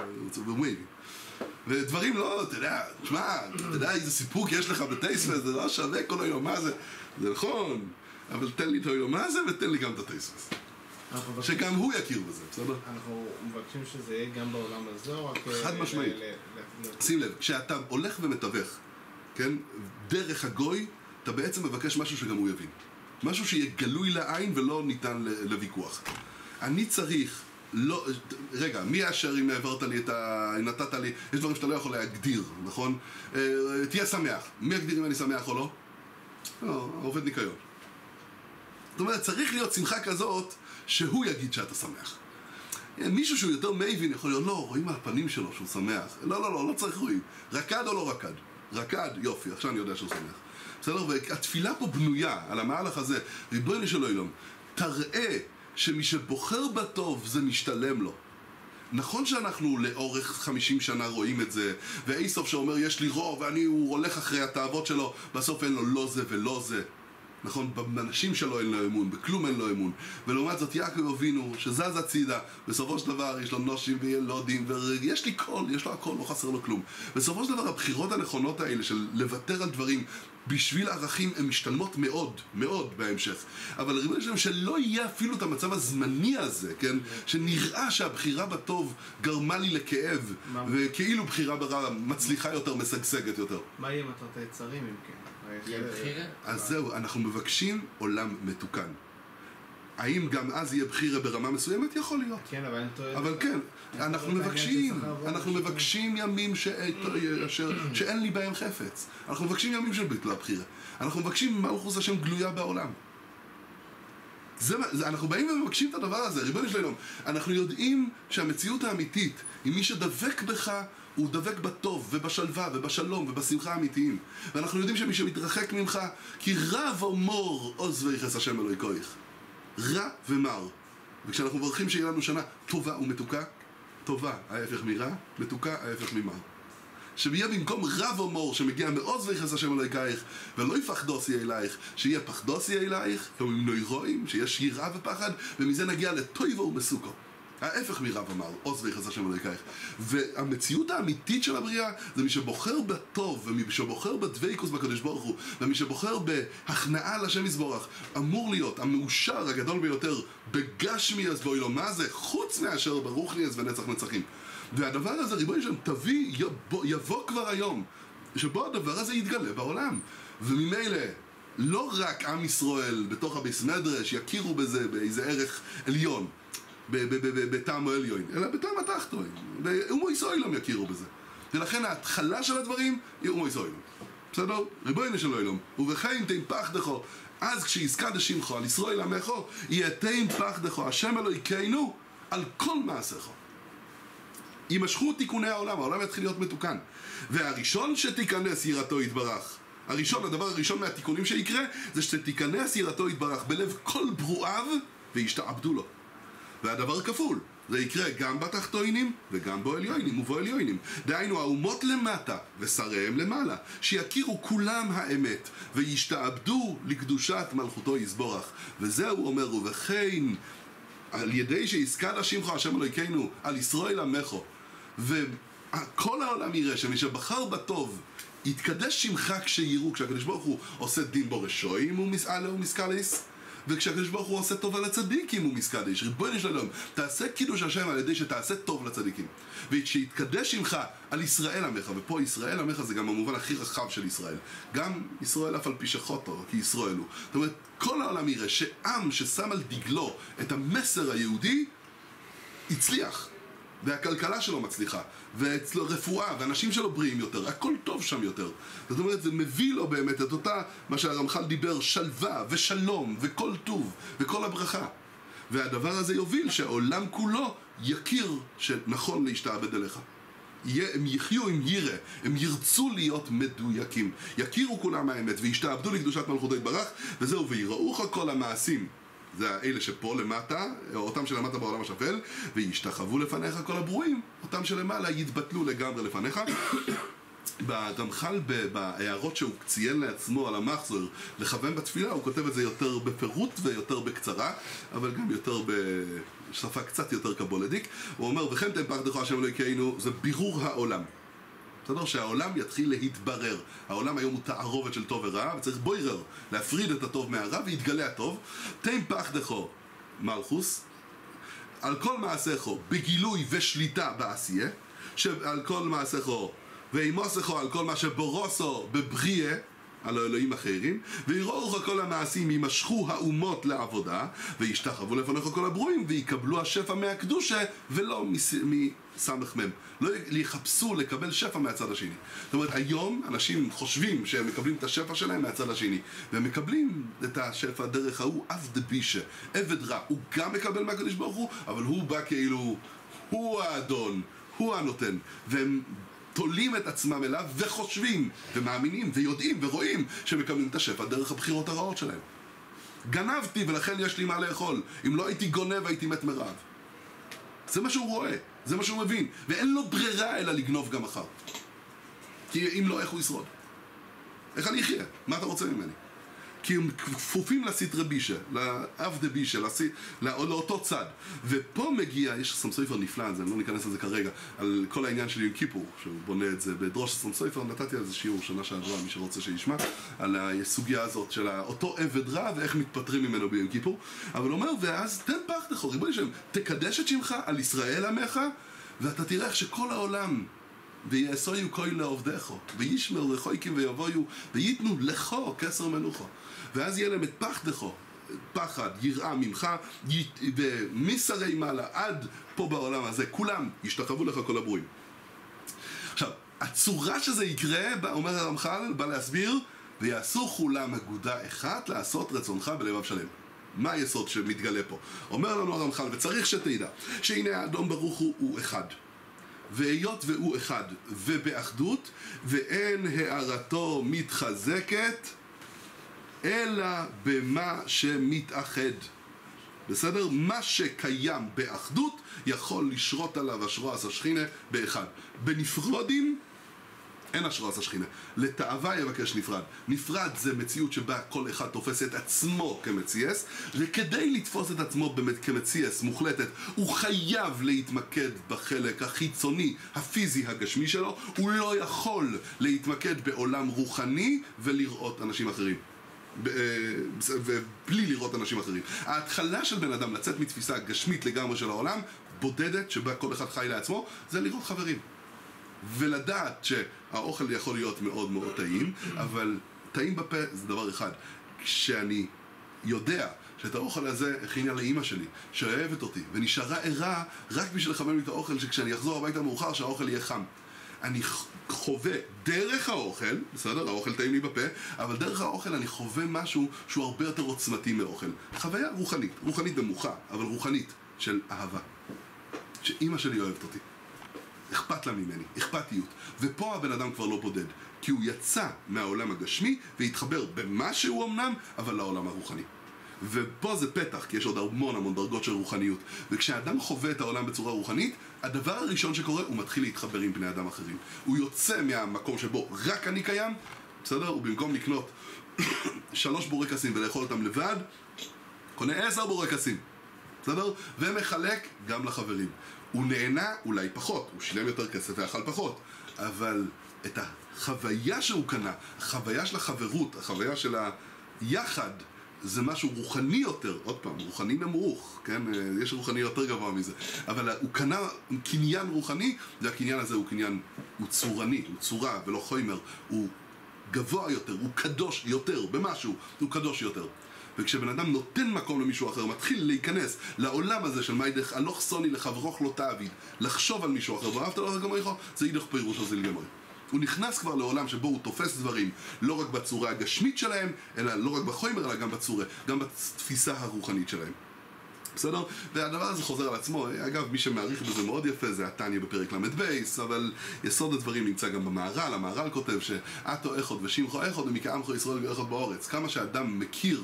A: ודברים לא, אתה יודע, תשמע, אתה יודע איזה סיפוק יש לך בטייספס, זה לא שווה כל היום, מה זה? זה נכון, אבל תן לי את היום, מה זה, ותן לי גם את הטייספס. שגם הוא יכיר בזה, בסדר?
C: אנחנו מבקשים שזה יהיה גם בעולם הזה, או רק...
A: חד משמעית. שים לב, כשאתה הולך ומתווך, כן, דרך הגוי, אתה בעצם מבקש משהו שגם הוא יבין. משהו שיהיה גלוי לעין ולא ניתן לוויכוח. אני צריך... לא, רגע, מי אשר אם העברת לי את ה... נתת לי, יש דברים שאתה לא יכול להגדיר, נכון? תהיה שמח. מי יגדיר אם אני שמח או לא? לא, עובד ניקיון. זאת אומרת, צריך להיות שמחה כזאת שהוא יגיד שאתה שמח. מישהו שהוא יותר מבין יכול להיות, לא, רואים על הפנים שלו שהוא שמח. לא, לא, לא, לא צריך רואים. רקד או לא רקד? רקד, יופי, עכשיו אני יודע שהוא שמח. בסדר? והתפילה פה בנויה על המהלך הזה, ריבונו של עולם, תראה שמי שבוחר בטוב זה משתלם לו. נכון שאנחנו לאורך חמישים שנה רואים את זה, ואיסוף שאומר יש לי רוב ואני הוא הולך אחרי התאוות שלו, בסוף אין לו לא זה ולא זה. נכון, באנשים שלו אין לו אמון, בכלום אין לו אמון. ולעומת זאת יעקב אבינו, שזז הצידה, בסופו של דבר יש לו נושים וילודים, ויש לי קול, יש לו הכל, לא חסר לו כלום. בסופו של דבר הבחירות הנכונות האלה של לוותר על דברים בשביל ערכים הן משתלמות מאוד, מאוד בהמשך. אבל ריבונו של עולם שלא יהיה אפילו את המצב הזמני הזה, כן? שנראה שהבחירה בטוב גרמה לי לכאב, וכאילו בחירה ברע מצליחה יותר, משגשגת יותר.
C: מה יהיה מטרת היצרים אם כן?
A: אז זהו, אנחנו מבקשים עולם מתוקן. האם גם אז יהיה בחירה ברמה מסוימת? יכול להיות.
C: כן, אבל אני טועה.
A: אבל כן, אנחנו מבקשים, אנחנו מבקשים ימים שאין לי בהם חפץ. אנחנו מבקשים ימים של ביטול הבחירה. אנחנו מבקשים מלכות השם גלויה בעולם. אנחנו באים ומבקשים את הדבר הזה, ריבונו של עולם. אנחנו יודעים שהמציאות האמיתית, עם מי שדבק בך, הוא דבק בטוב ובשלווה ובשלום ובשמחה האמיתיים. ואנחנו יודעים שמי שמתרחק ממך, כי רע ומור עוז ויחס השם אלוהי כוח. רע ומר. וכשאנחנו מברכים שיהיה לנו שנה טובה ומתוקה, טובה ההפך מרע, מתוקה ההפך ממר. שיהיה במקום רע ומור שמגיע מעוז ויחס השם אלוהי כוח, ולא יפחדוסי אלייך, שיהיה פחדוסי אלייך, כמו עם נוירואים, שיש יראה ופחד, ומזה נגיע לטויבו ומסוכו. ההפך מרע ומר, עוז ויחס השם אלוהי כוח. והמציאות האמיתית של הבריאה זה מי שבוחר בטוב, ומי שבוחר בדבקות בקדוש ברוך הוא, ומי שבוחר בהכנעה לשם יזברך, אמור להיות המאושר הגדול ביותר בגשמי אז בואי לו. מה זה? חוץ מאשר ברוך לי אז ונצח נצחים. והדבר הזה, ריבונו של עולם, תביא, יבוא, יבוא כבר היום, שבו הדבר הזה יתגלה בעולם. וממילא, לא רק עם ישראל בתוך הביס מדרש יכירו בזה באיזה ערך עליון, בטעם העליון, אלא בטעם התחתון. ואומו ישראלם יכירו בזה. ולכן ההתחלה של הדברים היא אומו ישראלם. בסדר? ריבונו של עולם, ובכן תן פחדךו, אז כשיזכד שמך על ישראל עמך, יהיה תן פחדךו, השם אלוהינו, על כל מעשיך. יימשכו תיקוני העולם, העולם יתחיל להיות מתוקן. והראשון שתיכנס יראתו יתברך, הראשון, הדבר הראשון מהתיקונים שיקרה, זה שתיכנס יראתו יתברך בלב כל ברואיו וישתעבדו לו. והדבר כפול, זה יקרה גם בתחתונים וגם בעליונים ובעליונים. דהיינו, האומות למטה ושריהם למעלה, שיכירו כולם האמת וישתעבדו לקדושת מלכותו יזברך. וזהו אומר, ובכן, על ידי שיזכד השמך השם אלוהינו על ישראל עמך, וכל העולם יראה שמי שבחר בטוב יתקדש שמך כשיראו, כשהקדוש ברוך הוא עושה דין בו רשעים ומסעלה ומסקלס, וכשהקדוש ברוך הוא עושה טוב על הצדיקים ומסקדש. ריבונו של עולם, תעשה קידוש השם על ידי שתעשה טוב לצדיקים, ושיתקדש שמך על ישראל עמך. ופה ישראל עמך זה גם המובן הכי רחב של ישראל, גם ישראל אף על פי שחוטו כי ישראל הוא. זאת אומרת, כל העולם יראה שעם ששם על דגלו את המסר היהודי הצליח, והכלכלה שלו מצליחה, ואצלו רפואה, ואנשים שלו בריאים יותר, הכל טוב שם יותר. זאת אומרת, זה מביא לו באמת את אותה, מה שהרמח"ל דיבר, שלווה ושלום וכל טוב וכל הברכה. והדבר הזה יוביל שהעולם כולו יכיר שנכון להשתעבד אליך. הם יחיו עם ירא, הם ירצו להיות מדויקים, יכירו כולם האמת וישתעבדו לקדושת מלכותו יתברך. וזהו, ויראוך כל המעשים, זה האלה שפה למטה, אותם שלמטה בעולם השפל, וישתחוו לפניך כל הברואים, אותם שלמעלה יתבטלו לגמרי לפניך. ברמח"ל, בהערות שהוא ציין לעצמו על המחזור לכוון בתפילה, הוא כותב את זה יותר בפירוט ויותר בקצרה, אבל גם יותר בשפה קצת יותר קבולדיק. הוא אומר, וכן תן פחדך השם אלוהינו, זה בירור העולם. בסדר? שהעולם יתחיל להתברר. העולם היום הוא תערובת של טוב ורע, וצריך בוירר, להפריד את הטוב מהרע ויתגלה הטוב. תן פחדך מלכוס, על כל מעשיך בגילוי ושליטה בעשייה, שעל כל מעשיך ואימוסך על כל מה שבורוסו בבריאה, על האלוהים אחרים, ויראוך כל המעשים, יימשכו האומות לעבודה, וישתחוו לפניך כל הברואים, ויקבלו השפע מהקדושה, ולא מסמך מם. לא יחפשו לקבל שפע מהצד השני. זאת אומרת, היום אנשים חושבים שהם מקבלים את השפע שלהם מהצד השני, והם מקבלים את השפע דרך ההוא, אב דבישה, עבד רע. הוא גם מקבל מהקדוש ברוך הוא, אבל הוא בא כאילו, הוא האדון, הוא הנותן, והם תולים את עצמם אליו וחושבים ומאמינים ויודעים ורואים שמקבלים את השפע דרך הבחירות הרעות שלהם. גנבתי ולכן יש לי מה לאכול. אם לא הייתי גונב הייתי מת מרעב. זה מה שהוא רואה, זה מה שהוא מבין, ואין לו ברירה אלא לגנוב גם מחר. כי אם לא, איך הוא ישרוד? איך אני אחיה? מה אתה רוצה ממני? כי הם כפופים לסטרי בישה, לאב דה בישה, לאותו צד. ופה מגיע, יש סם סופר נפלא, אני לא ניכנס לזה כרגע, על כל העניין של יום כיפור, שהוא בונה את זה בדרוש סם סופר, נתתי על זה שיעור שנה שעברה, מי שרוצה שישמע, על הסוגיה הזאת של אותו עבד רע ואיך מתפטרים ממנו ביום כיפור. אבל הוא אומר, ואז תן פח דחו, ריבונו של עולם, תקדש את שמך על ישראל עמך, ואתה תראה איך שכל העולם ויעשויו כל לעובדיך, וישמר לחויקים ויבואו, ויתנו לכו כסר מנוחו. ואז יהיה להם את פחדכו, פחד, יראה ממך, ומסרי מעלה עד פה בעולם הזה, כולם ישתחוו לך כל הברואים. עכשיו, הצורה שזה יקרה, אומר הרמח"ל, בא להסביר, ויעשו כולם אגודה אחת לעשות רצונך בלבב שלם. מה היסוד שמתגלה פה? אומר לנו הרמח"ל, וצריך שתדע, שהנה האדון ברוך הוא הוא אחד. והיות והוא אחד, ובאחדות, ואין הערתו מתחזקת, אלא במה שמתאחד. בסדר? מה שקיים באחדות, יכול לשרות עליו אשרועס השכינה באחד. בנפרדים, אין אשרועס השכינה. לתאווה יבקש נפרד. נפרד זה מציאות שבה כל אחד תופס את עצמו כמציאס, וכדי לתפוס את עצמו כמציאס מוחלטת, הוא חייב להתמקד בחלק החיצוני, הפיזי, הגשמי שלו. הוא לא יכול להתמקד בעולם רוחני ולראות אנשים אחרים. ובלי לראות אנשים אחרים. ההתחלה של בן אדם לצאת מתפיסה גשמית לגמרי של העולם, בודדת, שבה כל אחד חי לעצמו, זה לראות חברים. ולדעת שהאוכל יכול להיות מאוד מאוד טעים, אבל טעים בפה זה דבר אחד. כשאני יודע שאת האוכל הזה הכינה לאמא שלי, שאוהבת אותי, ונשארה ערה רק בשביל לחמם לי את האוכל, שכשאני אחזור הביתה מאוחר שהאוכל יהיה חם. אני חווה דרך האוכל, בסדר? האוכל טעים לי בפה, אבל דרך האוכל אני חווה משהו שהוא הרבה יותר עוצמתי מאוכל. חוויה רוחנית, רוחנית נמוכה, אבל רוחנית של אהבה. שאמא שלי אוהבת אותי. אכפת לה ממני, אכפתיות. ופה הבן אדם כבר לא בודד, כי הוא יצא מהעולם הגשמי והתחבר במשהו אמנם, אבל לעולם הרוחני. ופה זה פתח, כי יש עוד המון המון דרגות של רוחניות. וכשאדם חווה את העולם בצורה רוחנית, הדבר הראשון שקורה, הוא מתחיל להתחבר עם בני אדם אחרים. הוא יוצא מהמקום שבו רק אני קיים, בסדר? ובמקום לקנות שלוש בורקסים ולאכול אותם לבד, קונה עשר בורקסים, בסדר? ומחלק גם לחברים. הוא נהנה אולי פחות, הוא שילם יותר כסף ואכל פחות, אבל את החוויה שהוא קנה, החוויה של החברות, החוויה של היחד, זה משהו רוחני יותר, עוד פעם, רוחני נמוך, כן? יש רוחני יותר גבוה מזה, אבל הוא קנה קניין רוחני, והקניין הזה הוא קניין, הוא צורני, הוא צורה ולא חומר, הוא גבוה יותר, הוא קדוש יותר, במשהו, הוא קדוש יותר. וכשבן אדם נותן מקום למישהו אחר, מתחיל להיכנס לעולם הזה של מיידך, הלוך סוני לחברוך לא תעביד, לחשוב על מישהו אחר, ואהבת לו גם איכו, זה יידך פירושו זה לגמרי. הוא נכנס כבר לעולם שבו הוא תופס דברים לא רק בצורה הגשמית שלהם, אלא לא רק בחומר, אלא גם בצורה, גם בתפיסה הרוחנית שלהם. בסדר? והדבר הזה חוזר על עצמו. אגב, מי שמעריך בזה מאוד יפה זה התניא בפרק למד בייס, אבל יסוד הדברים נמצא גם במהר"ל. המהר"ל כותב שאתו אחד ושמחו אחד ומכעמכו ישראל גוי אחד באורץ. כמה שאדם מכיר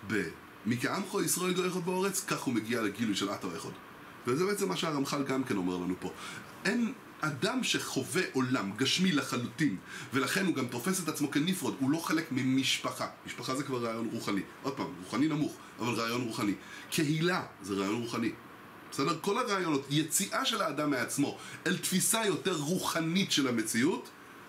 A: במכעמכו ישראל גוי אחד באורץ, כך הוא מגיע לגילוי של אתו אחד. וזה בעצם מה שהרמח"ל גם כן אומר לנו פה. אין אדם שחווה עולם גשמי לחלוטין, ולכן הוא גם תופס את עצמו כנפרד, הוא לא חלק ממשפחה. משפחה זה כבר רעיון רוחני. עוד פעם, רוחני נמוך, אבל רעיון רוחני. קהילה זה רעיון רוחני. בסדר? כל הרעיונות, יציאה של האדם מעצמו אל תפיסה יותר רוחנית של המציאות,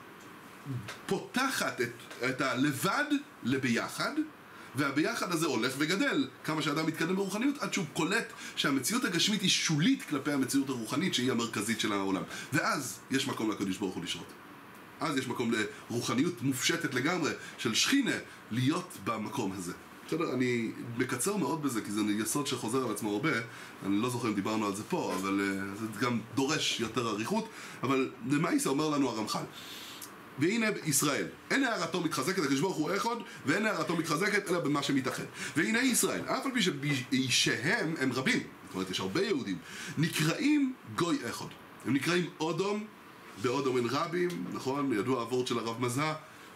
A: פותחת את, את הלבד לביחד, והביחד הזה הולך וגדל כמה שאדם מתקדם ברוחניות, עד שהוא קולט שהמציאות הגשמית היא שולית כלפי המציאות הרוחנית שהיא המרכזית של העולם. ואז יש מקום לקדוש ברוך הוא לשרות. אז יש מקום לרוחניות מופשטת לגמרי של שכינה להיות במקום הזה. בסדר, אני מקצר מאוד בזה כי זה יסוד שחוזר על עצמו הרבה. אני לא זוכר אם דיברנו על זה פה, אבל uh, זה גם דורש יותר עריכות. אבל למעשה אומר לנו הרמח"ל, והנה ישראל, אין הערתו מתחזקת, הקדוש ברוך הוא אחד, ואין הערתו מתחזקת אלא במה שמתאחד. והנה ישראל, אף על פי שהם הם רבים, זאת אומרת יש הרבה יהודים, נקראים גוי אחד. הם נקראים אודום, באודום אין רבים, נכון? ידוע העבוד של הרב מזה,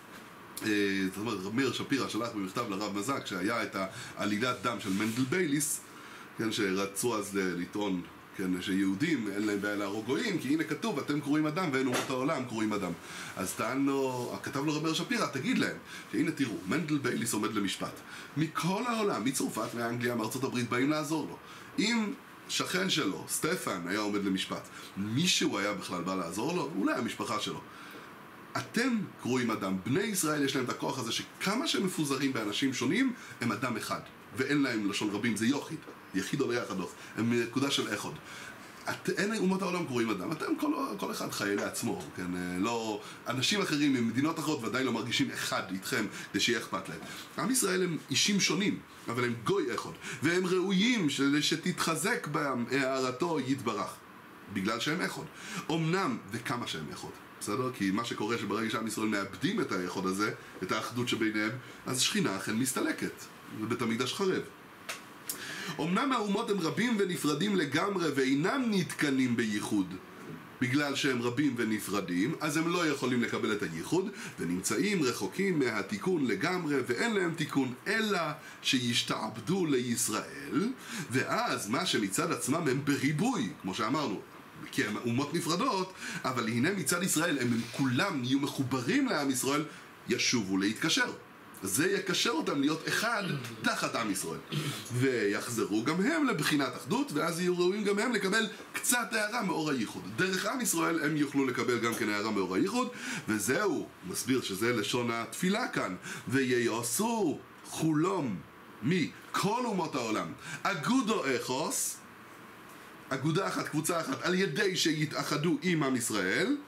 A: זאת אומרת, מאיר שפירא שלח במכתב לרב מזה, כשהיה את העלילת דם של מנדל בייליס, כן, שרצו אז לטעון כן, שיהודים אין להם בעיה להרוג גויים, כי הנה כתוב, אתם קרואים אדם ואין אומות העולם קרואים אדם. אז טען לו, כתב לו רבי שפירא, תגיד להם, שהנה תראו, מנדל בייליס עומד למשפט. מכל העולם, מצרפת, מאנגליה, מארצות הברית, באים לעזור לו. אם שכן שלו, סטפן, היה עומד למשפט, מישהו היה בכלל בא לעזור לו, אולי המשפחה שלו. אתם קרואים אדם, בני ישראל יש להם את הכוח הזה שכמה שהם מפוזרים באנשים שונים, הם אדם אחד. ואין להם לשון רבים, זה יוחיד. יחיד או ליחד, הם נקודה של אחד. את, אין אומות העולם קרואים אדם, אתם כל, כל אחד חי לעצמו, כן? לא, אנשים אחרים ממדינות אחרות ודאי לא מרגישים אחד איתכם כדי שיהיה אכפת להם. עם ישראל הם אישים שונים, אבל הם גוי אחד, והם ראויים של, שתתחזק בהם הערתו יתברך, בגלל שהם אחד. אמנם, וכמה שהם אחד. בסדר? כי מה שקורה שברגע שעם ישראל מאבדים את היחוד הזה, את האחדות שביניהם, אז שכינה אכן מסתלקת, ובית המקדש חרב. אמנם האומות הם רבים ונפרדים לגמרי ואינם נתקנים בייחוד, בגלל שהם רבים ונפרדים, אז הם לא יכולים לקבל את הייחוד, ונמצאים רחוקים מהתיקון לגמרי, ואין להם תיקון אלא שישתעבדו לישראל, ואז מה שמצד עצמם הם בריבוי, כמו שאמרנו, כי הם אומות נפרדות, אבל הנה מצד ישראל הם, הם כולם יהיו מחוברים לעם ישראל, ישובו להתקשר. זה יקשר אותם להיות אחד תחת עם ישראל. ויחזרו גם הם לבחינת אחדות, ואז יהיו ראויים גם הם לקבל קצת הערה מאור הייחוד. דרך עם ישראל הם יוכלו לקבל גם כן הערה מאור הייחוד, וזהו, מסביר שזה לשון התפילה כאן. וייעשו חולום מכל אומות העולם. אגודו אחוס, אגודה אחת, קבוצה אחת, על ידי שיתאחדו עם עם ישראל,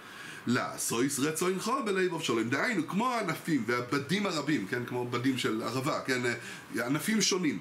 A: לעשויס רצונך בלב אבשלום. דהיינו, כמו הענפים והבדים הרבים, כן, כמו בדים של ערבה, כן, ענפים שונים,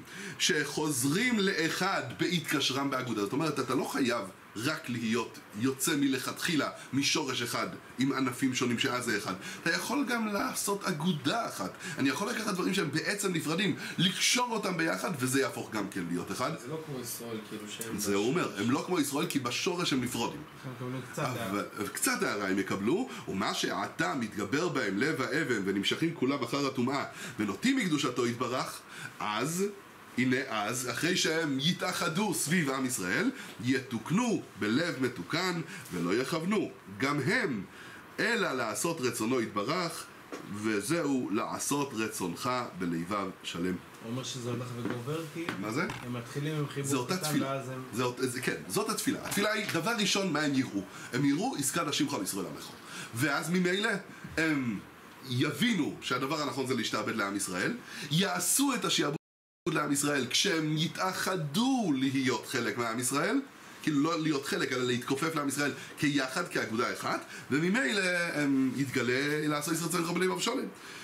A: שחוזרים לאחד בהתקשרם באגודה. זאת אומרת, אתה לא חייב רק להיות יוצא מלכתחילה משורש אחד עם ענפים שונים שאז זה אחד. אתה יכול גם לעשות אגודה אחת. אני יכול לקחת דברים שהם בעצם נפרדים, לקשור אותם ביחד, וזה יהפוך גם כן להיות אחד.
C: זה לא כמו ישראל, כאילו שהם...
A: זה הוא אומר, הם לא כמו ישראל כי בשורש הם נפרודים.
C: הם יקבלו קצת הערה.
A: קצת הערה הם יקבלו, ומה שעתה מתגבר בהם לב האבן ונמשכים כולם אחר הטומאה ונוטים מקדושתו יתברך, אז... הנה אז, אחרי שהם יתאחדו סביב עם ישראל, יתוקנו בלב מתוקן ולא יכוונו, גם הם, אלא לעשות רצונו יתברך, וזהו לעשות רצונך בלבב שלם.
C: הוא אומר שזה הולך וגובר כי...
A: מה זה?
C: הם מתחילים עם חיבור קטן ואז הם...
A: זה, זה, כן, זאת התפילה. התפילה היא, דבר ראשון, מה הם יראו? הם יראו עסקת השמחה לישראל עמך. ואז ממילא הם יבינו שהדבר הנכון זה להשתעבד לעם ישראל, יעשו את השעבוד לעם ישראל כשהם יתאחדו להיות חלק מהעם ישראל, כאילו לא להיות חלק אלא להתכופף לעם ישראל כיחד, כאגודה אחת, וממילא הם יתגלה לעשות ישראל צורך בלב אבשלום.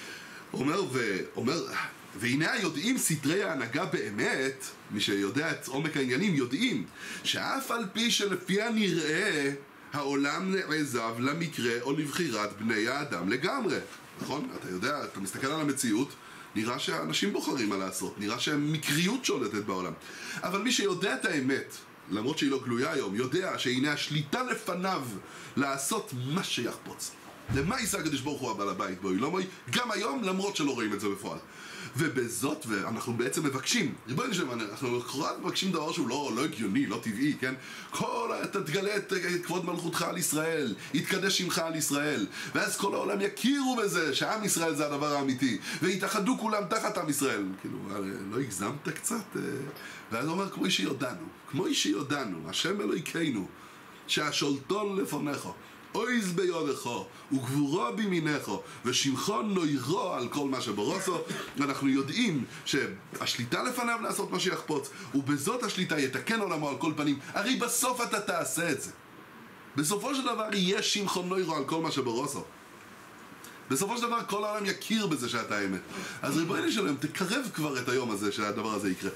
A: אומר ואומר, והנה היודעים סתרי ההנהגה באמת, מי שיודע את עומק העניינים יודעים שאף על פי שלפי הנראה העולם נעזב למקרה או לבחירת בני האדם לגמרי, נכון? אתה יודע, אתה מסתכל על המציאות, נראה שהאנשים בוחרים מה לעשות, נראה שהמקריות שולטת בעולם. אבל מי שיודע את האמת, למרות שהיא לא גלויה היום, יודע שהנה השליטה לפניו לעשות מה שיחפוץ. למה יישא הקדוש ברוך הוא הבעל הבית בו? לא מוי, גם היום, למרות שלא רואים את זה בפועל. ובזאת, ואנחנו בעצם מבקשים, ריבונו של עולם, אנחנו מבקשים דבר שהוא לא, לא הגיוני, לא טבעי, כן? כל, תתגלה את כבוד מלכותך על ישראל, יתקדש שמך על ישראל, ואז כל העולם יכירו בזה שעם ישראל זה הדבר האמיתי, ויתאחדו כולם תחת עם ישראל. כאילו, לא הגזמת קצת? ואז הוא אומר, כמו אישי יודענו, כמו אישי יודענו, השם אלוהיכנו, שהשולטון לפונך, אויז ביודך וגבורו בימינך ושמך נוירו על כל מה שברוסו. אנחנו יודעים שהשליטה לפניו לעשות מה שיחפוץ, ובזאת השליטה יתקן עולמו על כל פנים. הרי בסוף אתה תעשה את זה, בסופו של דבר יהיה שמך נוירו על כל מה שברוסו, בסופו של דבר כל העולם יכיר בזה שאתה האמת. אז ריבונו של עולם, תקרב כבר את היום הזה שהדבר הזה יקרה.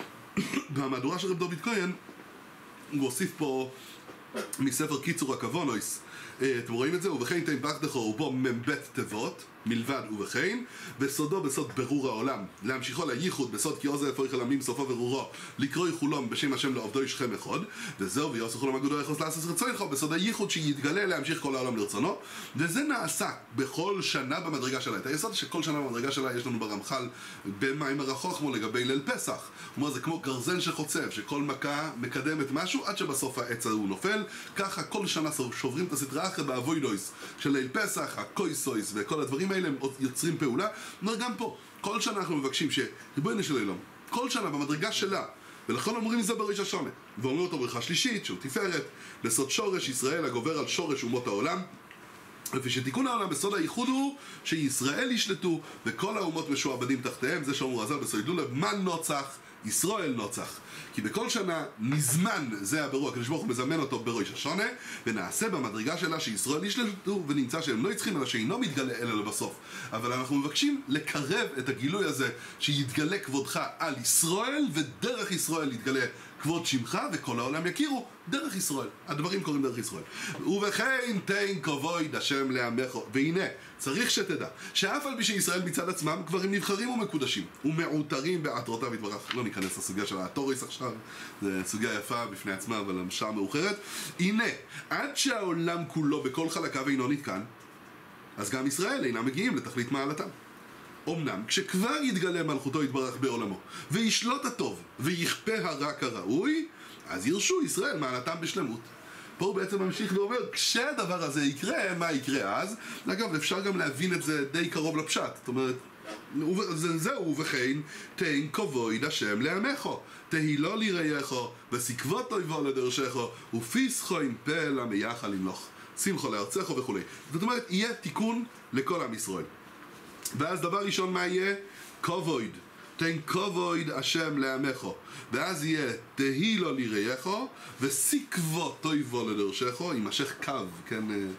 A: במהדורה של רב דוד כהן הוא הוסיף פה מספר קיצור הכוונויס, אתם רואים את זה? ובכן תן בקדכו ובו מבית תיבות, מלבד ובכן, בסודו בסוד ברור העולם, להמשיכו לייחוד בסוד כי עוזר יפריך עלמים סופו ורורו, לקרוא חולום בשם השם לעובדו ישכם אחד, וזהו ויעשו חולום אגודו יחוס לעשות רצונך, בסוד הייחוד שיתגלה להמשיך כל העולם לרצונו, וזה נעשה בכל שנה במדרגה שלה. את היסוד שכל שנה במדרגה שלה יש לנו ברמח"ל במאמר החוכמה לגבי ליל פסח. כלומר זה כמו גרזן שחוצב, שכל מכה מקדמת משהו עד שבסוף העץ הוא נופל. ככה כל שנה שוברים את הסדרה אחת באבוידויס של ליל פסח, הקויסויס וכל הדברים האלה הם יוצרים פעולה. אומר גם פה, כל שנה אנחנו מבקשים שריבונו של עולם, כל שנה במדרגה שלה, ולכן אומרים זה בראש השונה, ואומרים אותו ברכה שלישית שהוא תפארת, בסוד שורש ישראל הגובר על שורש אומות העולם, לפי שתיקון העולם בסוד הייחוד הוא שישראל ישלטו וכל האומות משועבדים תחתיהם. זה שאומר רז"ל בסוד לולב, מן נוצח ישראל נוצח, כי בכל שנה מזמן זה הברור, הקדוש ברוך הוא מזמן אותו בראש השונה, ונעשה במדרגה שלה שישראל ישלטו, ונמצא שהם לא יצחים אלא שאינו מתגלה אלא לבסוף. אבל אנחנו מבקשים לקרב את הגילוי הזה שיתגלה כבודך על ישראל, ודרך ישראל יתגלה כבוד שמך, וכל העולם יכירו דרך ישראל. הדברים קוראים דרך ישראל. ובכן תן כבוד השם לעמך. והנה, צריך שתדע שאף על פי שישראל מצד עצמם כבר הם נבחרים ומקודשים ומעוטרים בעטרותיו יתברך. לא ניכנס לסוגיה של התוריס עכשיו, זו סוגיה יפה בפני עצמה אבל השעה מאוחרת. הנה, עד שהעולם כולו בכל חלקיו אינו נתקן, אז גם ישראל אינם מגיעים לתכלית מעלתם. אמנם כשכבר יתגלה מלכותו יתברך בעולמו וישלוט הטוב ויכפה הרע כראוי, אז ירשו ישראל מעלתם בשלמות. פה הוא בעצם ממשיך ואומר, כשהדבר הזה יקרה, מה יקרה אז? אגב, אפשר גם להבין את זה די קרוב לפשט. זאת אומרת, זהו, ובכן תן כבוד השם לעמך, תהילו ליראיך וסקבות אויבו לדרשך ופיסחו עם פה למייך למלוך, שמחו לארצך וכו'. זאת אומרת, יהיה תיקון לכל עם ישראל. ואז דבר ראשון מה יהיה? כבוד. תן כבוד השם לעמך. ואז יהיה תהילו ליראיך וסקבו תויבו לדרשך, יימשך קו, כן,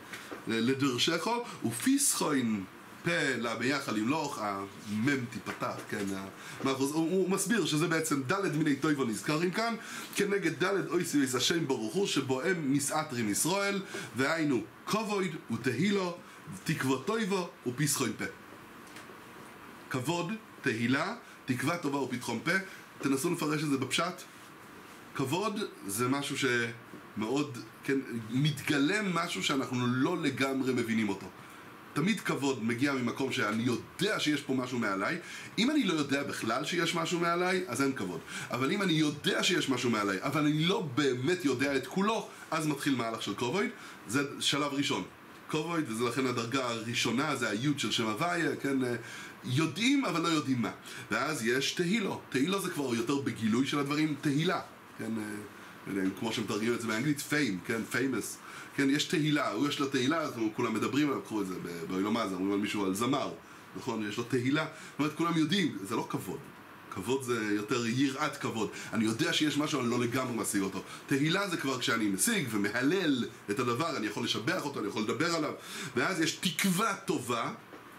A: לדרשך, ופיסחו עם פה למייך למלוך, המם תיפתח, כן, הוא, הוא מסביר שזה בעצם דלת מיני תויבו נזכרים כאן כנגד דלת אויסיוס השם ברוך הוא שבו הם מסעתרים ישראל, והיינו כבוד ותהילו תקוו תויבו ופיסחו עם פה. כבוד, תהילה, תקווה טובה ופתחון פה. תנסו לפרש את זה בפשט. כבוד זה משהו שמאוד, כן, מתגלם משהו שאנחנו לא לגמרי מבינים אותו. תמיד כבוד מגיע ממקום שאני יודע שיש פה משהו מעליי. אם אני לא יודע בכלל שיש משהו מעליי, אז אין כבוד. אבל אם אני יודע שיש משהו מעליי, אבל אני לא באמת יודע את כולו, אז מתחיל מהלך של כבוד. זה שלב ראשון. כבוד, וזה לכן הדרגה הראשונה, זה היוד של שם הוויה, כן, יודעים אבל לא יודעים מה. ואז יש תהילו. תהילו זה כבר יותר בגילוי של הדברים, תהילה, כן, כמו שמתרגמים את זה באנגלית, fame, כן, famous, כן, יש תהילה, הוא יש לו תהילה, אז כולם מדברים עליו, קחו את זה באילומה, זה אומרים על מישהו על זמר, נכון, יש לו תהילה, זאת אומרת, כולם יודעים, זה לא כבוד. כבוד זה יותר יראת כבוד. אני יודע שיש משהו, אני לא לגמרי משיג אותו. תהילה זה כבר כשאני משיג ומהלל את הדבר, אני יכול לשבח אותו, אני יכול לדבר עליו. ואז יש תקווה טובה.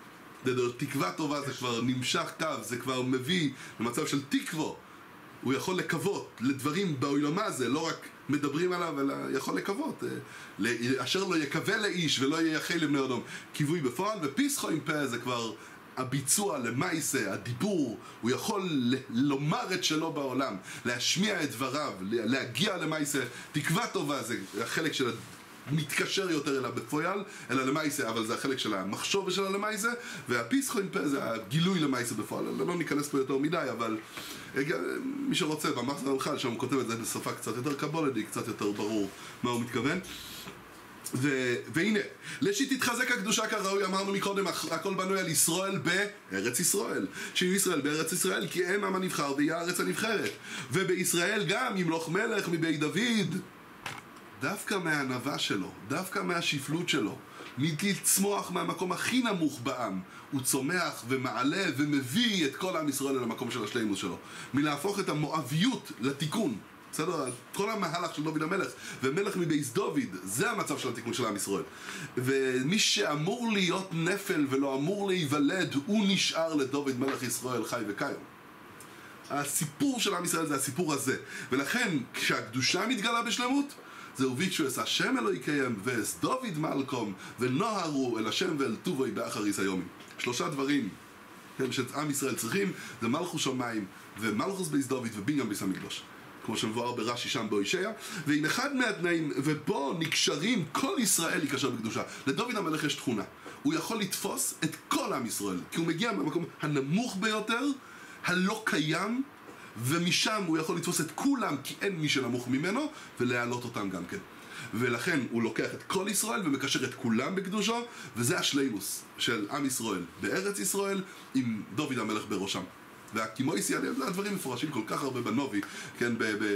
A: תקווה טובה זה כבר נמשך קו, זה כבר מביא למצב של תקווה. הוא יכול לקוות לדברים בעולמה הזה, לא רק מדברים עליו, אלא יכול לקוות. אשר לא יקווה לאיש ולא ייחל לבני אדם. קיווי בפועל, ופיסחו עם פה זה כבר הביצוע למעשה, הדיבור, הוא יכול לומר את שלו בעולם, להשמיע את דבריו, להגיע למעשה. תקווה טובה זה החלק של מתקשר יותר אליו בפועל, אלא למעשה, אבל זה החלק של המחשוב של הלמעשה, והפיסחו עם פה זה הגילוי למעשה בפועל. לא ניכנס פה יותר מדי, אבל מי שרוצה, במחזר המחל, שם הוא כותב את זה בשפה קצת יותר קבולדי, קצת יותר ברור מה הוא מתכוון. ו... והנה, לשי תתחזק הקדושה כראוי, אמרנו מקודם, הכל בנוי על ישראל בארץ ישראל, שיהיו ישראל בארץ ישראל, כי הם עם הנבחר והיא הארץ הנבחרת, ובישראל גם ימלוך מלך מבית דוד, דווקא מהענווה שלו, דווקא מהשפלות שלו, מתצמוח מהמקום הכי נמוך בעם, הוא צומח ומעלה ומביא את כל עם ישראל למקום של השלימות שלו, מלהפוך את המואביות לתיקון. בסדר? כל המהלך של דוד המלך ומלך מבייס דוד, זה המצב של התיקון של עם ישראל. ומי שאמור להיות נפל ולא אמור להיוולד, הוא נשאר לדוד מלך ישראל חי וקיים. הסיפור של עם ישראל זה הסיפור הזה, ולכן כשהקדושה מתגלה בשלמות, זהו ביקשו אס השם אלוהי קיים ואס דוד מלכום ונוהרו אל השם ואל טובוי באחריס היומים. שלושה דברים שעם ישראל צריכים, זה מלכוס שמיים ומלכוס בייס דוד ובניין בייס המקדוש. כמו שמבואר ברש"י שם בהושע, ועם אחד מהתנאים, ובו נקשרים, כל ישראל יקשר בקדושה. לדוד המלך יש תכונה. הוא יכול לתפוס את כל עם ישראל, כי הוא מגיע מהמקום הנמוך ביותר, הלא קיים, ומשם הוא יכול לתפוס את כולם, כי אין מי שנמוך ממנו, ולהעלות אותם גם כן. ולכן הוא לוקח את כל ישראל ומקשר את כולם בקדושו, וזה השלימוס של עם ישראל בארץ ישראל, עם דוד המלך בראשם. והקימויסי, הדברים מפורשים כל כך הרבה בנובי, כן,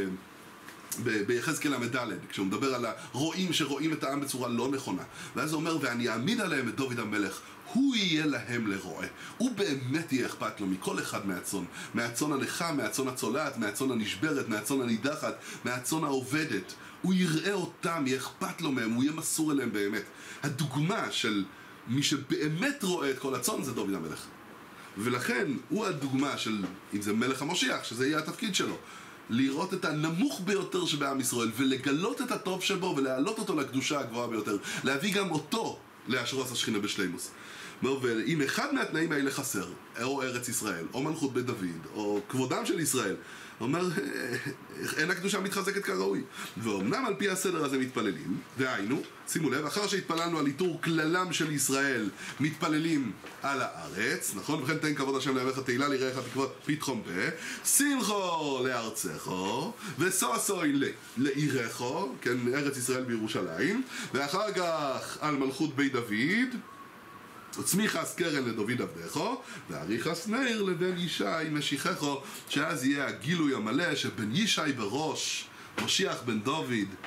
A: ביחזקאל המד' כשהוא מדבר על הרועים שרואים את העם בצורה לא נכונה. ואז הוא אומר, ואני אעמיד עליהם את דוד המלך, הוא יהיה להם לרועה. הוא באמת יהיה אכפת לו מכל אחד מהצאן. מהצאן הנכה, מהצאן הצולעת, מהצאן הנשברת, מהצאן הנידחת, מהצאן העובדת. הוא יראה אותם, יהיה אכפת לו מהם, הוא יהיה מסור אליהם באמת. הדוגמה של מי שבאמת רואה את כל הצאן זה דוד המלך. ולכן הוא הדוגמה של, אם זה מלך המשיח, שזה יהיה התפקיד שלו, לראות את הנמוך ביותר שבעם ישראל ולגלות את הטוב שבו ולהעלות אותו לקדושה הגבוהה ביותר, להביא גם אותו להשרוס השכינה בשלימוס. ואם אחד מהתנאים האלה חסר, או ארץ ישראל, או מלכות בית דוד, או כבודם של ישראל, הוא אומר, אין הקדושה מתחזקת כראוי. ואומנם על פי הסדר הזה מתפללים, והיינו, שימו לב, אחר שהתפללנו על איתור כללם של ישראל, מתפללים על הארץ, נכון? וכן תן כבוד השם לימיך תהילה ליראיך תקווה פתחום פה, שמחו לארצךו, וששוי לעירכו, כן, ארץ ישראל בירושלים, ואחר כך על מלכות בית דוד, וצמיחס קרן לדוד עבדךו, ואריכס נר לבן ישי משיחךו, שאז יהיה הגילוי המלא שבן ישי בראש, משיח בן דוד,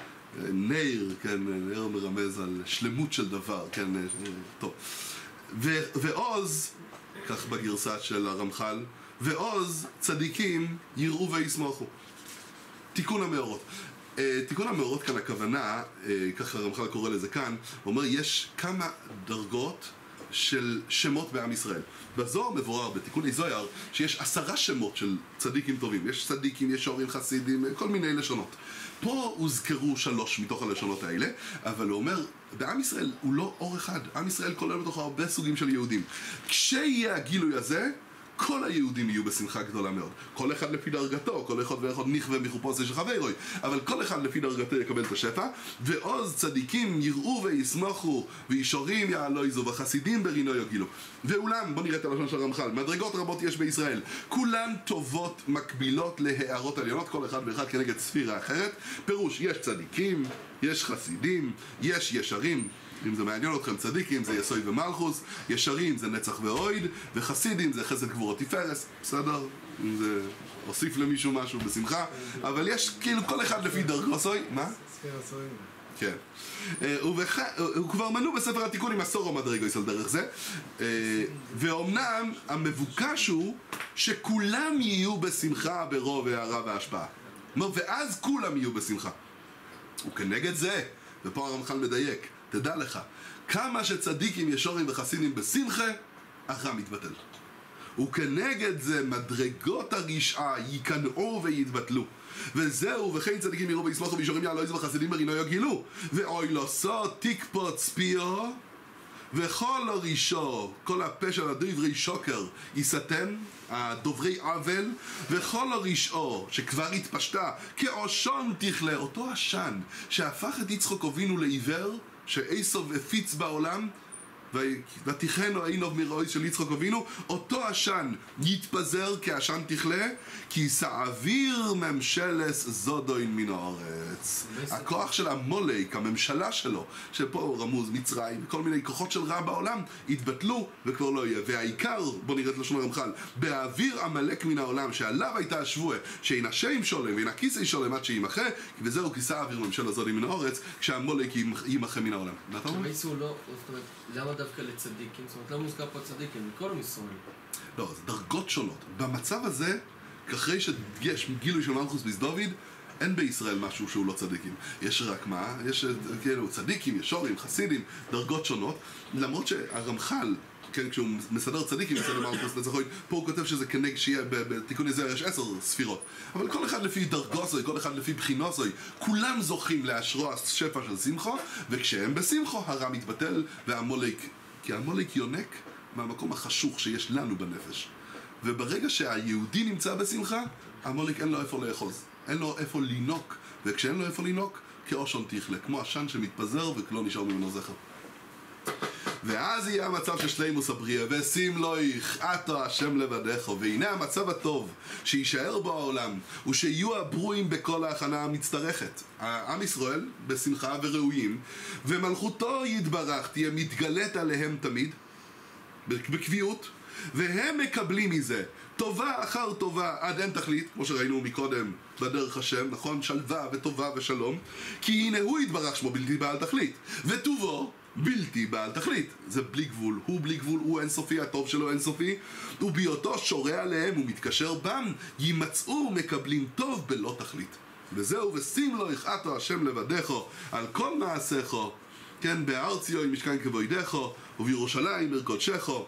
A: נר, כן, נר מרמז על שלמות של דבר, כן, טוב. ו- ועוז, כך בגרסה של הרמח"ל, ועוז צדיקים יראו וישמחו. תיקון המאורות. Uh, תיקון המאורות כאן הכוונה, uh, ככה הרמח"ל קורא לזה כאן, הוא אומר יש כמה דרגות של שמות בעם ישראל. בזוהר מבואר בתיקוני זוהר שיש עשרה שמות של צדיקים טובים. יש צדיקים, יש שוערים חסידים, כל מיני לשונות. פה הוזכרו שלוש מתוך הלשונות האלה, אבל הוא אומר, בעם ישראל הוא לא אור אחד. עם ישראל כולל בתוך הרבה סוגים של יהודים. כשיהיה הגילוי הזה, כל היהודים יהיו בשמחה גדולה מאוד. כל אחד לפי דרגתו, כל אחד ואחד נכווה מחופו של חברוי, אבל כל אחד לפי דרגתו יקבל את השפע, ועוז צדיקים יראו וישמחו, וישורים יעלו יזו, וחסידים ברינו יגילו. ואולם, בוא נראה את הלשון של הרמח"ל, מדרגות רבות יש בישראל, כולן טובות מקבילות להערות עליונות, כל אחד ואחד כנגד ספירה אחרת. פירוש, יש צדיקים, יש חסידים, יש ישרים, אם זה מעניין אתכם, צדיקים זה יסוד ומלכוס, ישרים זה נצח ואויד, וחסידים זה חסד גבורות תפארס, בסדר? אם זה הוסיף למישהו משהו בשמחה, אבל יש כאילו כל אחד לפי דרכו, סוי, מה? כן. הוא כבר מנו בספר התיקונים עשור המדרגות על דרך זה, ואומנם המבוקש הוא שכולם יהיו בשמחה ברוב הערה וההשפעה, ואז כולם יהיו בשמחה. וכנגד זה, ופה הרמח"ל מדייק, תדע לך, כמה שצדיקים ישורים וחסידים בשמחה, הרע מתבטל. וכנגד זה מדרגות הרשעה ייכנעו ויתבטלו. וזהו, וכן צדיקים יראו וישמחו וישורים יעלו יזו וחסידים ברינו יגילו. ואוי לא סוד תקפוץ פיו, וכל הרישו, כל הפה של הדברי שוקר יסתם, הדוברי עוול, וכל הרישו שכבר התפשטה כאושון תכלה, אותו עשן שהפך את יצחק אבינו לעיוור, שעשו הפיץ בעולם, ותיכנו עינוב מרועי של יצחק אבינו, אותו עשן יתפזר כעשן תכלה, כי סעביר ממשלס זודוין מן הארץ. הכוח של המולק, הממשלה שלו, שפה רמוז מצרים, וכל מיני כוחות של רע בעולם, יתבטלו וכבר לא יהיה. והעיקר, בוא נראה את לשון הרמח"ל, באוויר עמלק מן העולם, שעליו הייתה השבועה, שינשה עם שולם וינקיס עם שולם עד שימחה, וזהו כי סעביר ממשל זודוין מן הארץ, כשהמולק ימחה מן העולם.
B: למה דווקא לצדיקים? זאת אומרת, לא מוזכר פה צדיקים, לכל עם ישראל.
A: לא, זה דרגות שונות. במצב הזה, אחרי שיש גילוי של מלכוס בייס דוד, אין בישראל משהו שהוא לא צדיקים. יש רק מה? יש כאילו צדיקים, ישורים, חסידים, דרגות שונות. למרות שהרמח"ל, כן, כשהוא מסדר צדיקים, מסדר מלכוס לצחוי, פה הוא כותב שזה כנגד שיהיה, בתיקון הזה יש עשר ספירות. אבל כל אחד לפי דרגוסוי, כל אחד לפי בחינוסוי, כולם זוכים להשרו השפע של שמחו, וכשהם בשמחו, הרע מתבטל, והמולק, כי המולק יונק, מהמקום החשוך שיש לנו בנפש. וברגע שהיהודי נמצא בשמחה, עמלק אין לו איפה לאחוז, אין לו איפה לינוק, וכשאין לו איפה לינוק, כאושון תכלה, כמו עשן שמתפזר וכלא נשאר ממנו זכר. ואז יהיה המצב של שלימוס הבריאה, ושים לו יחעתו השם לבדך, והנה המצב הטוב שישאר בו העולם, הוא שיהיו הברואים בכל ההכנה המצטרכת. עם ישראל בשמחה וראויים, ומלכותו יתברך תהיה מתגלת עליהם תמיד, בקביעות, והם מקבלים מזה טובה אחר טובה עד אין תכלית, כמו שראינו מקודם בדרך השם, נכון? שלווה וטובה ושלום, כי הנה הוא יתברך שמו בלתי בעל תכלית, וטובו בלתי בעל תכלית. זה בלי גבול, הוא בלי גבול, הוא אינסופי, הטוב שלו אינסופי, ובהיותו שורה עליהם ומתקשר בם, יימצאו מקבלים טוב בלא תכלית. וזהו, ושים לו יחעתו השם לבדךו על כל מעשיכו, כן, בארציו עם משכן כבוידךו, ובירושלים בקודשךו.